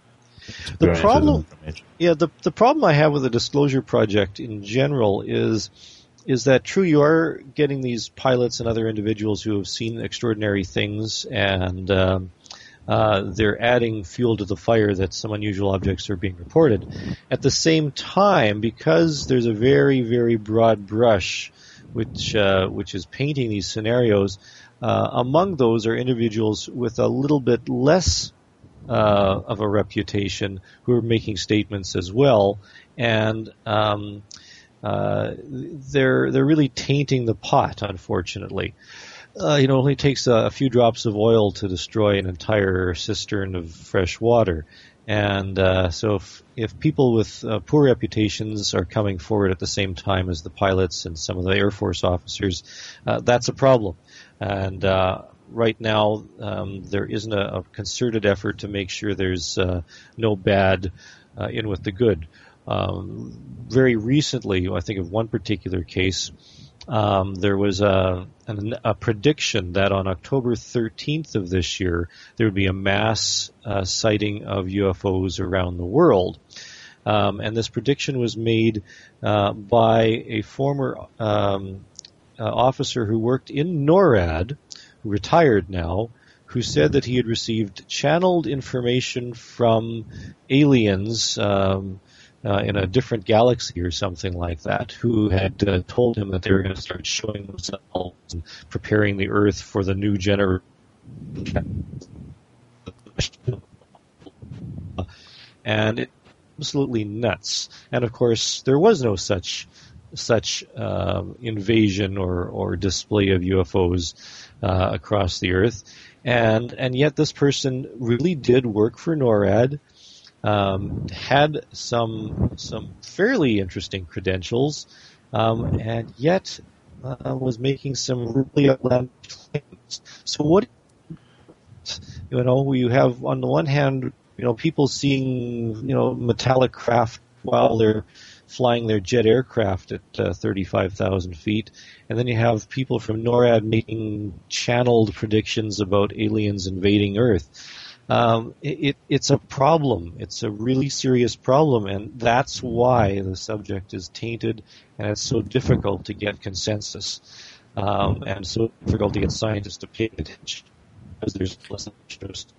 the problem? Yeah, the the problem I have with the disclosure project in general is is that true you are getting these pilots and other individuals who have seen extraordinary things, and um, Uh, they're adding fuel to the fire that some unusual objects are being reported. At the same time, because there's a very, very broad brush which uh, which is painting these scenarios, uh, among those are individuals with a little bit less uh, of a reputation who are making statements as well, and um, uh, they're they're really tainting the pot, unfortunately. Uh, you know, it only takes a, a few drops of oil to destroy an entire cistern of fresh water. And uh, so if, if people with uh, poor reputations are coming forward at the same time as the pilots and some of the Air Force officers, uh, that's a problem. And uh, right now, um, there isn't a, a concerted effort to make sure there's uh, no bad uh, in with the good. Um, very recently, I think of one particular case. Um, there was a, an, a prediction that on October thirteenth of this year, there would be a mass uh, sighting of U F Os around the world. Um, and this prediction was made uh, by a former um, uh, officer who worked in NORAD, who retired now, who said that he had received channeled information from aliens um, uh, in a different galaxy or something like that, who had uh, told him that they were going to start showing themselves and preparing the Earth for the new generation. And it absolutely nuts. And of course, there was no such such um, invasion or, or display of U F Os uh, across the Earth. And and yet this person really did work for NORAD, um, had some some fairly interesting credentials, um, and yet uh, was making some really outlandish claims. So what, you know, you have on the one hand, you know, people seeing, you know, metallic craft while they're flying their jet aircraft at uh, thirty-five thousand feet. And then you have people from NORAD making channeled predictions about aliens invading Earth. Um, it, it, it's a problem. It's a really serious problem, and that's why the subject is tainted, and it's so difficult to get consensus, um, and so difficult to get scientists to pay attention because there's less interest.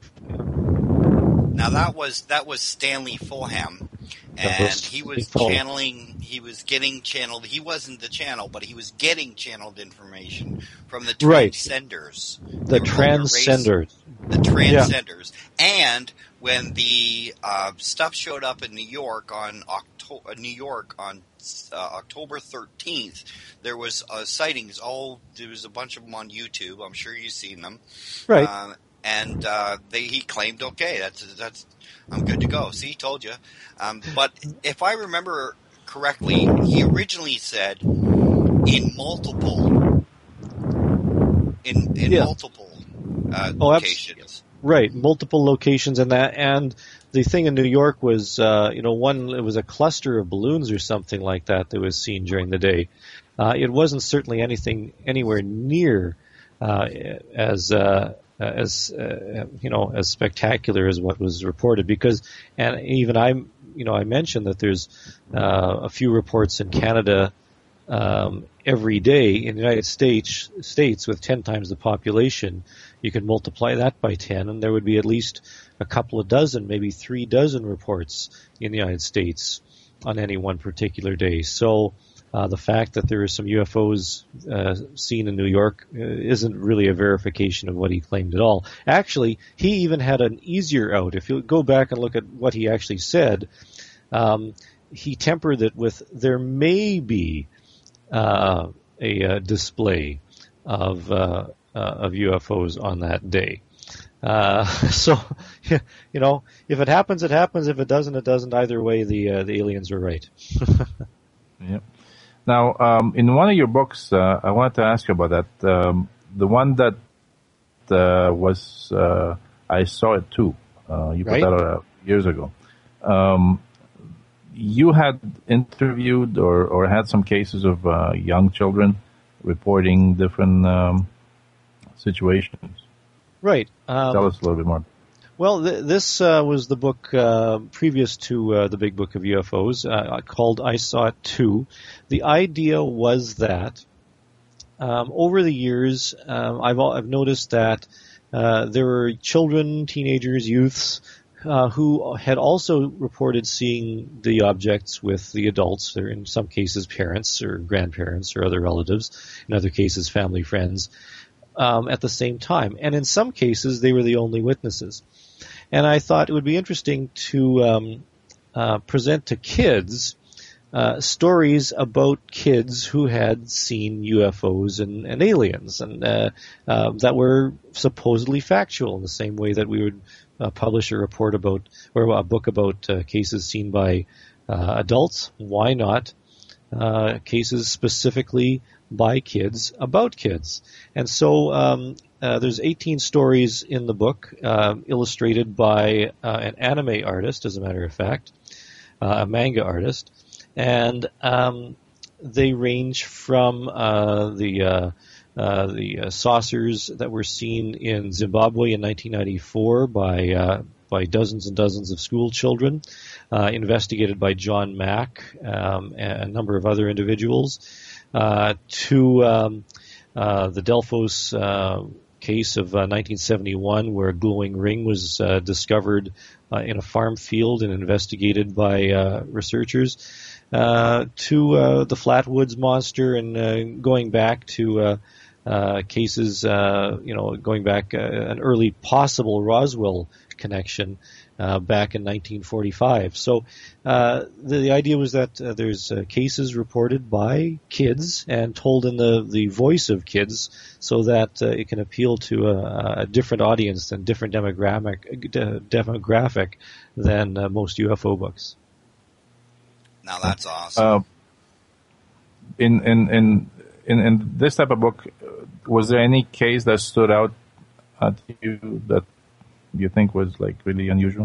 Now that was that was Stanley Fulham, and he was channeling. He was getting channeled. He wasn't the channel, but he was getting channeled information from the transcenders. Right. The transcenders. The transcenders. Yeah. And when the uh, stuff showed up in New York on October, New York on uh, October thirteenth, there was uh, sightings. All there was a bunch of them on YouTube. I'm sure you've seen them. Right. Um, And uh, they, he claimed, okay, that's that's I'm good to go. See, told you. Um, but if I remember correctly, he originally said in multiple in in yeah. multiple uh, oh, locations. Right, multiple locations, and that and the thing in New York was, uh, you know, one it was a cluster of balloons or something like that that was seen during the day. Uh, it wasn't certainly anything anywhere near uh, as uh, as uh, you know as spectacular as what was reported, because and even I you know I mentioned that there's uh, a few reports in Canada um, every day. In the United States states with ten times the population, you can multiply that by ten, and there would be at least a couple of dozen, maybe three dozen reports in the United States on any one particular day. So Uh, the fact that there are some U F Os uh, seen in New York uh, isn't really a verification of what he claimed at all. Actually, he even had an easier out. If you go back and look at what he actually said, um, he tempered it with there may be uh, a, a display of uh, uh, of U F Os on that day. Uh, so, you know, if it happens, it happens. If it doesn't, it doesn't. Either way, the uh, the aliens were right. Yep. Now, um, in one of your books, uh, I wanted to ask you about that. Um, the one that uh, was, uh, I saw it too. Uh, you put right. that out uh, years ago. Um, you had interviewed or, or had some cases of uh, young children reporting different um, situations. Right. Um, Tell us a little bit more. Well, th- this uh, was the book uh, previous to uh, the Big Book of U F Os uh, called I Saw It Too. The idea was that um, over the years, um, I've I've noticed that uh, there were children, teenagers, youths uh, who had also reported seeing the objects with the adults. They're in some cases parents or grandparents or other relatives. In other cases, family, friends. Um, at the same time. And in some cases, they were the only witnesses. And I thought it would be interesting to um, uh, present to kids uh, stories about kids who had seen U F Os and, and aliens, and uh, uh, that were supposedly factual in the same way that we would uh, publish a report about, or a book about uh, cases seen by uh, adults. Why not uh, cases specifically by kids about kids? And so um, uh, there's eighteen stories in the book, uh, illustrated by uh, an anime artist, as a matter of fact, uh, a manga artist, and um, they range from uh, the uh, uh, the uh, saucers that were seen in Zimbabwe in nineteen ninety-four by uh, by dozens and dozens of school children, uh, investigated by John Mack um, and a number of other individuals, uh, to um, uh, the Delphos uh, case of uh, nineteen seventy-one, where a glowing ring was uh, discovered uh, in a farm field and investigated by uh, researchers, uh, to uh, the Flatwoods monster, and uh, going back to uh, uh, cases, uh, you know, going back uh, an early possible Roswell connection uh, back in nineteen forty-five. So uh, the, the idea was that uh, there's uh, cases reported by kids and told in the, the voice of kids, so that uh, it can appeal to a, a different audience and different demographic uh, demographic than uh, most U F O books. Now that's awesome. Uh, in, in in in in this type of book, was there any case that stood out at you that you think was like really unusual?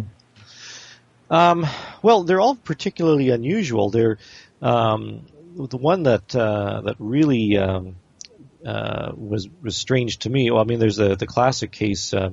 Um, well, they're all particularly unusual. They're um, the one that uh, that really um, uh, was was strange to me. Well, I mean, there's the the classic case uh,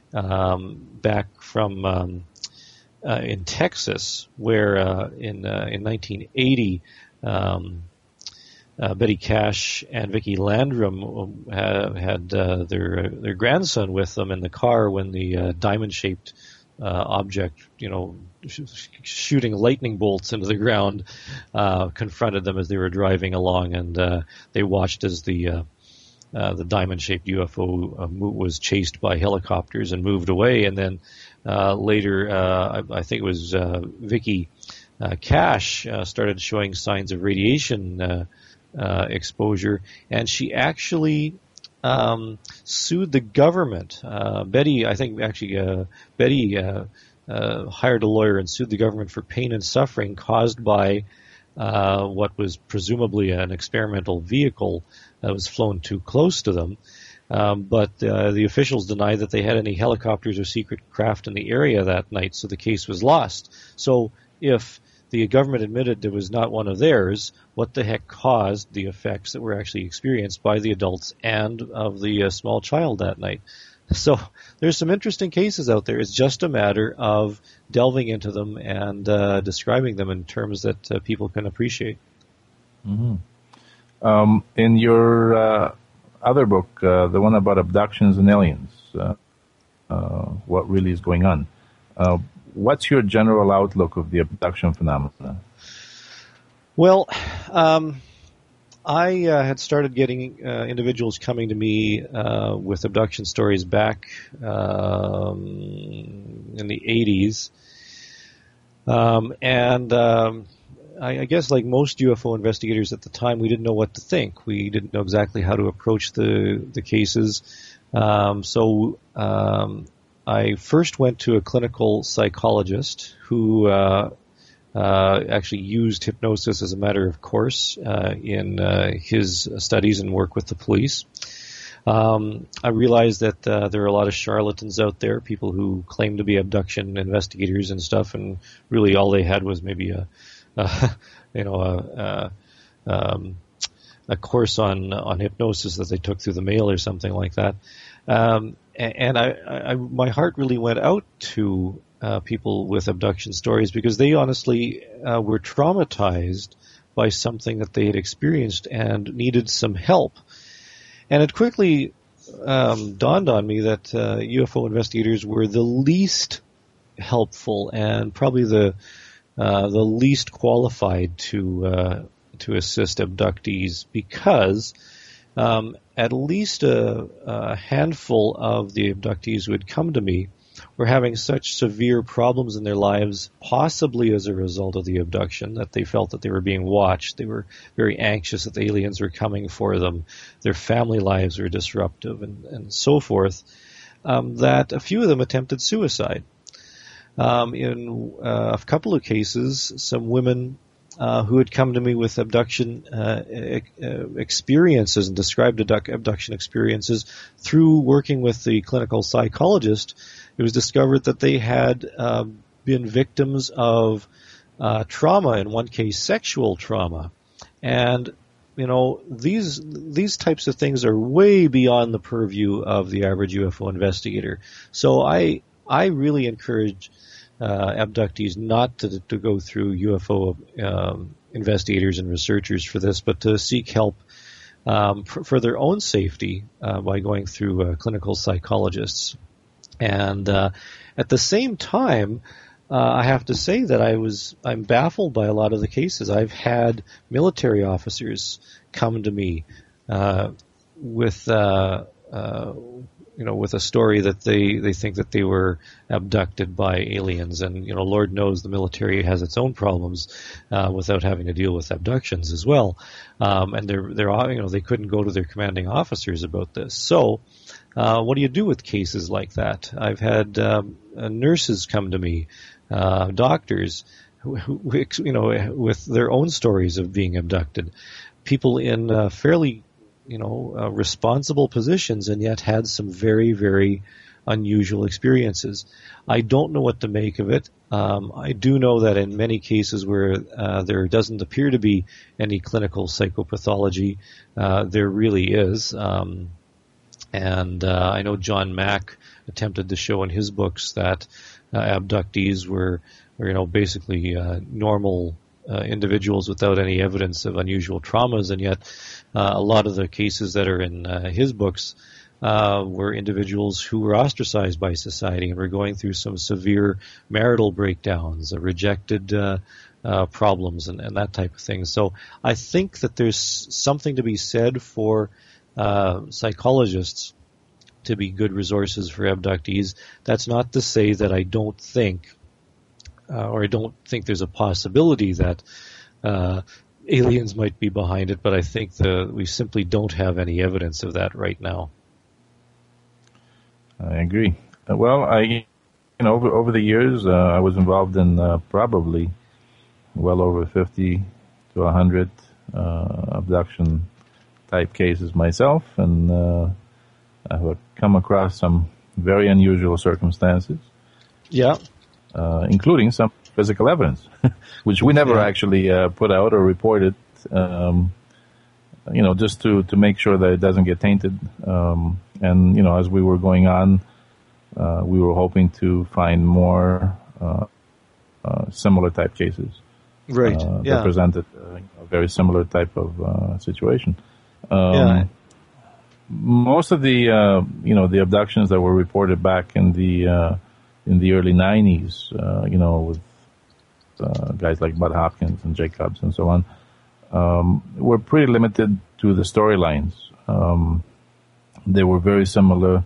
um, back from um, uh, in Texas, where uh, in uh, in nineteen eighty. Um, Uh, Betty Cash and Vicki Landrum had, had uh, their their grandson with them in the car when the uh, diamond-shaped uh, object, you know, sh- shooting lightning bolts into the ground, uh, confronted them as they were driving along, and uh, they watched as the uh, uh, the diamond-shaped U F O uh, was chased by helicopters and moved away. And then uh, later, uh, I, I think it was uh, Vicki uh, Cash uh, started showing signs of radiation Uh, Uh, exposure, and she actually um, sued the government. Uh, Betty, I think actually, uh, Betty uh, uh, hired a lawyer and sued the government for pain and suffering caused by uh, what was presumably an experimental vehicle that was flown too close to them. Um, but uh, the officials denied that they had any helicopters or secret craft in the area that night, so the case was lost. So if the government admitted it was not one of theirs, what the heck caused the effects that were actually experienced by the adults and of the uh, small child that night? So there's some interesting cases out there. It's just a matter of delving into them and uh, describing them in terms that uh, people can appreciate. Mm-hmm. Um, in your uh, other book, uh, the one about abductions and aliens, uh, uh, what really is going on? Uh, What's your general outlook of the abduction phenomena? Well, um, I uh, had started getting uh, individuals coming to me uh, with abduction stories back um, in the eighties. Um, and um, I, I guess like most U F O investigators at the time, we didn't know what to think. We didn't know exactly how to approach the, the cases. Um, so um, I first went to a clinical psychologist who uh, uh, actually used hypnosis as a matter of course uh, in uh, his studies and work with the police. Um, I realized that uh, there are a lot of charlatans out there, people who claim to be abduction investigators and stuff, and really all they had was maybe a, a you know, a, a, um, a course on on hypnosis that they took through the mail or something like that. Um, and I, I, my heart really went out to uh, people with abduction stories because they honestly uh, were traumatized by something that they had experienced and needed some help. And it quickly um, dawned on me that uh, U F O investigators were the least helpful and probably the uh, the least qualified to uh, to assist abductees because um, at least a, a handful of the abductees who had come to me were having such severe problems in their lives, possibly as a result of the abduction, that they felt that they were being watched. They were very anxious that the aliens were coming for them. Their family lives were disruptive and, and so forth, um, that a few of them attempted suicide. Um, in uh, a couple of cases, some women uh, who had come to me with abduction uh, experiences and described abduction experiences through working with the clinical psychologist, it was discovered that they had uh, been victims of uh, trauma, in one case sexual trauma. And, you know, these these types of things are way beyond the purview of the average U F O investigator. So I I really encourage uh, abductees not to to go through U F O um, investigators and researchers for this, but to seek help um, for, for their own safety uh, by going through uh, clinical psychologists. And uh, at the same time, uh, I have to say that I was I'm baffled by a lot of the cases. I've had military officers come to me uh, with uh, uh, you know with a story that they, they think that they were abducted by aliens, and you know Lord knows the military has its own problems uh, without having to deal with abductions as well. Um, and they're they're you know they couldn't go to their commanding officers about this. So. Uh, what do you do with cases like that? I've had um, uh, nurses come to me, uh, doctors, who, who, you know, with their own stories of being abducted. People in uh, fairly, you know, uh, responsible positions, and yet had some very, very unusual experiences. I don't know what to make of it. Um, I do know that in many cases where uh, there doesn't appear to be any clinical psychopathology, uh, there really is. Um, And uh, I know John Mack attempted to show in his books that uh, abductees were, were, you know, basically uh, normal uh, individuals without any evidence of unusual traumas, and yet uh, a lot of the cases that are in uh, his books uh, were individuals who were ostracized by society and were going through some severe marital breakdowns, uh, rejected uh, uh, problems, and, and that type of thing. So I think that there's something to be said for Uh, psychologists to be good resources for abductees. That's not to say that I don't think, uh, or I don't think there's a possibility that uh, aliens might be behind it, but I think the, we simply don't have any evidence of that right now. I agree. Uh, well, I, you know, over, over the years, uh, I was involved in uh, probably well over fifty to one hundred uh, abduction type cases myself, and uh, I've come across some very unusual circumstances. Yeah. Uh, including some physical evidence, which we never yeah. actually uh, put out or reported, um, you know, just to, to make sure that it doesn't get tainted. Um, and, you know, as we were going on, uh, we were hoping to find more uh, uh, similar type cases. Right, uh, yeah. That presented uh, a very similar type of uh, situation. Um, yeah. Most of the, uh, you know, the abductions that were reported back in the uh, in the early nineties, uh, you know, with uh, guys like Bud Hopkins and Jacobs and so on, um, were pretty limited to the storylines. Um, they were very similar,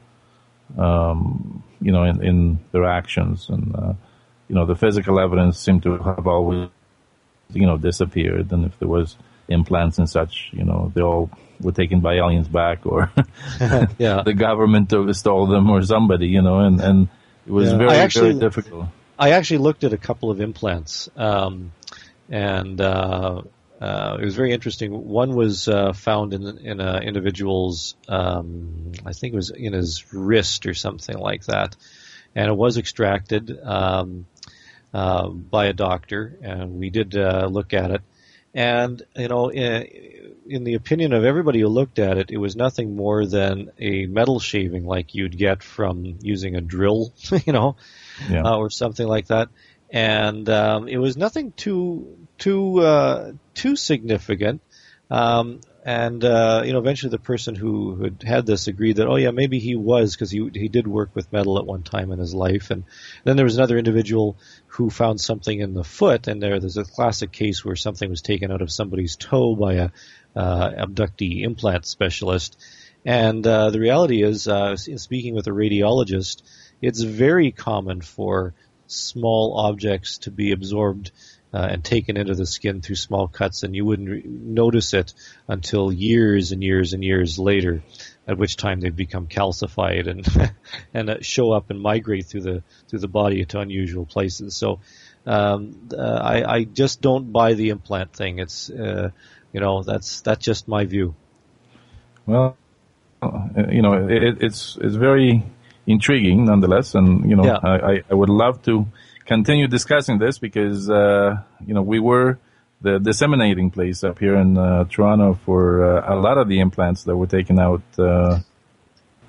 um, you know, in, in their actions, and uh, you know, the physical evidence seemed to have always, you know, disappeared. And if there was implants and such, you know, they all were taken by aliens back, or yeah. the government stole them, or somebody, you know, and, and it was yeah. very, actually, very difficult. I actually looked at a couple of implants, um, and uh, uh, it was very interesting. One was uh, found in in an individual's, um, I think it was in his wrist or something like that, and it was extracted um, uh, by a doctor, and we did uh, look at it. And, you know, in, in the opinion of everybody who looked at it, it was nothing more than a metal shaving like you'd get from using a drill, you know, yeah. uh, or something like that. And um, it was nothing too too uh, too significant. Um, and, uh, you know, eventually the person who had had this agreed that, oh, yeah, maybe he was, because he he did work with metal at one time in his life. And then there was another individual who found something in the foot, and there there's a classic case where something was taken out of somebody's toe by a uh, abductee implant specialist. And uh, the reality is, uh, speaking with a radiologist, it's very common for small objects to be absorbed Uh, and taken into the skin through small cuts, and you wouldn't re- notice it until years and years and years later, at which time they've become calcified and and uh, show up and migrate through the through the body to unusual places. So um, uh, I, I just don't buy the implant thing. It's uh, you know that's that's just my view. Well, you know it, it's it's very intriguing nonetheless, and you know Yeah. I, I would love to continue discussing this, because uh, you know we were the disseminating place up here in uh, Toronto for uh, a lot of the implants that were taken out uh,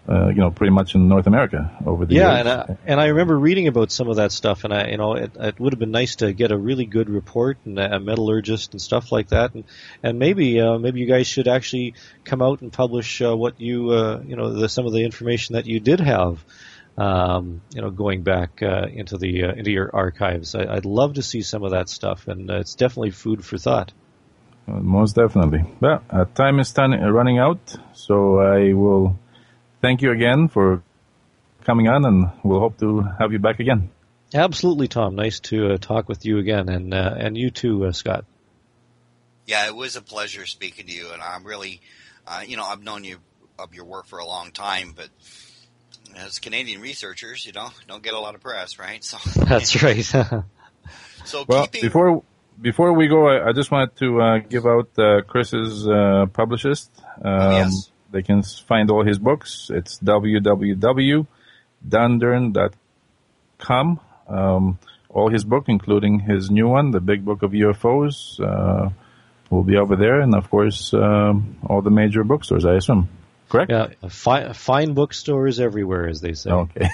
uh, you know, pretty much in North America over the yeah, years. and I, and I remember reading about some of that stuff, and I, you know, it, it would have been nice to get a really good report and a metallurgist and stuff like that, and and maybe uh, maybe you guys should actually come out and publish uh, what you uh, you know the, some of the information that you did have, um, you know, going back uh, into the uh, into your archives. I, I'd love to see some of that stuff, and uh, it's definitely food for thought. Uh, most definitely. Well, uh, time is ton- running out, so I will thank you again for coming on, and we'll hope to have you back again. Absolutely, Tom. Nice to uh, talk with you again, and uh, and you too, uh, Scott. Yeah, it was a pleasure speaking to you, and I'm really, uh, you know, I've known you of your work for a long time, but as Canadian researchers, you know, don't get a lot of press, right? So that's right. so well, keeping before. Before we go, I, I just wanted to uh, give out uh, Chris's uh, publicist. Um, oh, yes. They can find all his books. It's w w w dot dundurn dot com. Um, all his book, including his new one, The Big Book of U F Os, uh, will be over there. And, of course, um, all the major bookstores, I assume. Correct? Yeah, fi- fine bookstores everywhere, as they say. Okay.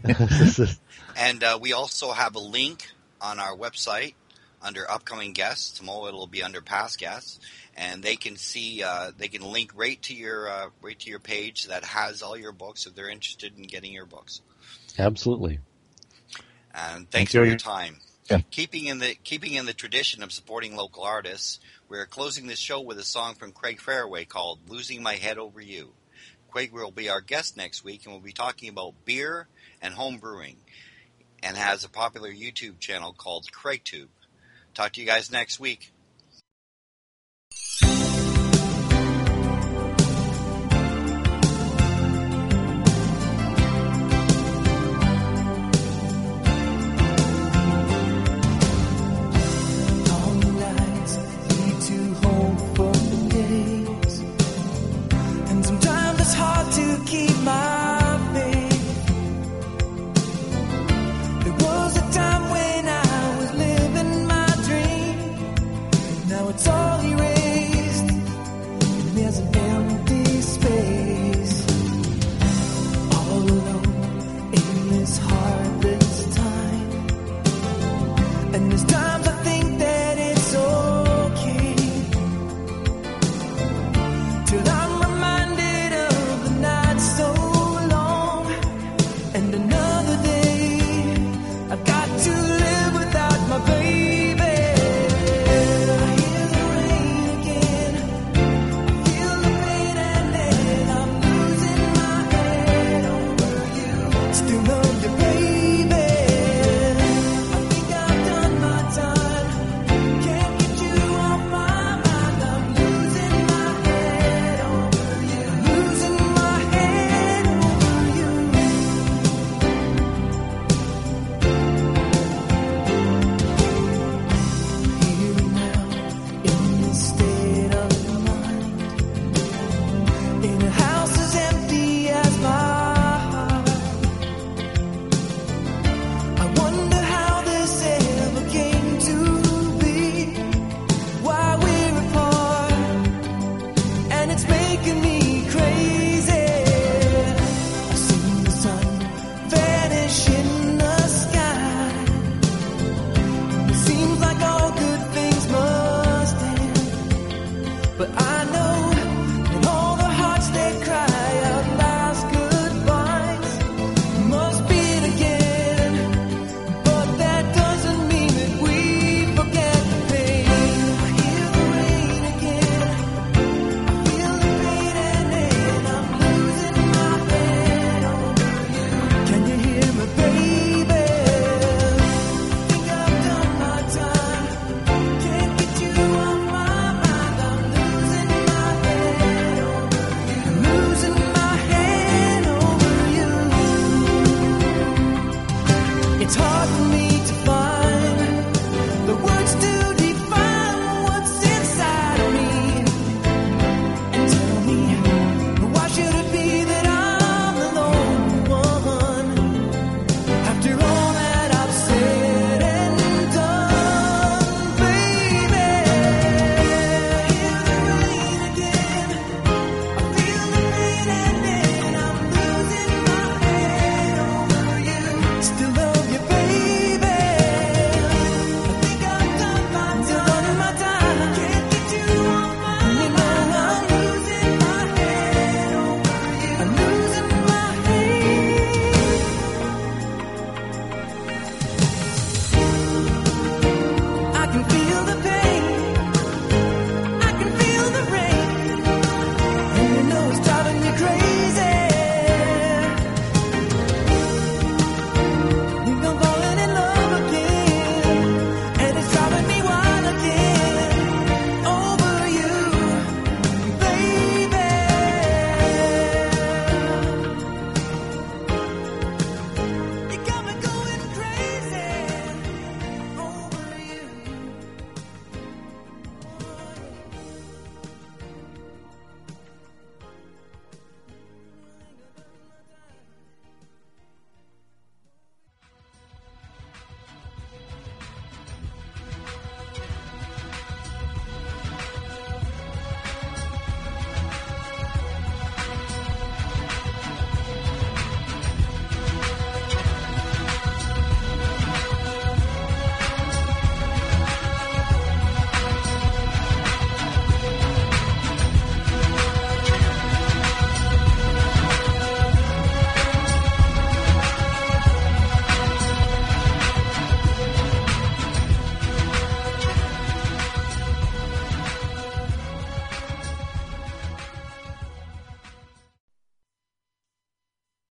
And uh, we also have a link on our website under upcoming guests. Tomorrow it'll be under past guests, and they can see uh, they can link right to your uh, right to your page that has all your books if they're interested in getting your books. Absolutely. And thanks Thank for you. your time. Yeah. Keeping in the keeping in the tradition of supporting local artists, we're closing this show with a song from Craig Fairway called "Losing My Head Over You." Craig will be our guest next week, and we'll be talking about beer and home brewing, and has a popular YouTube channel called CraigTube. Talk to you guys next week. And this time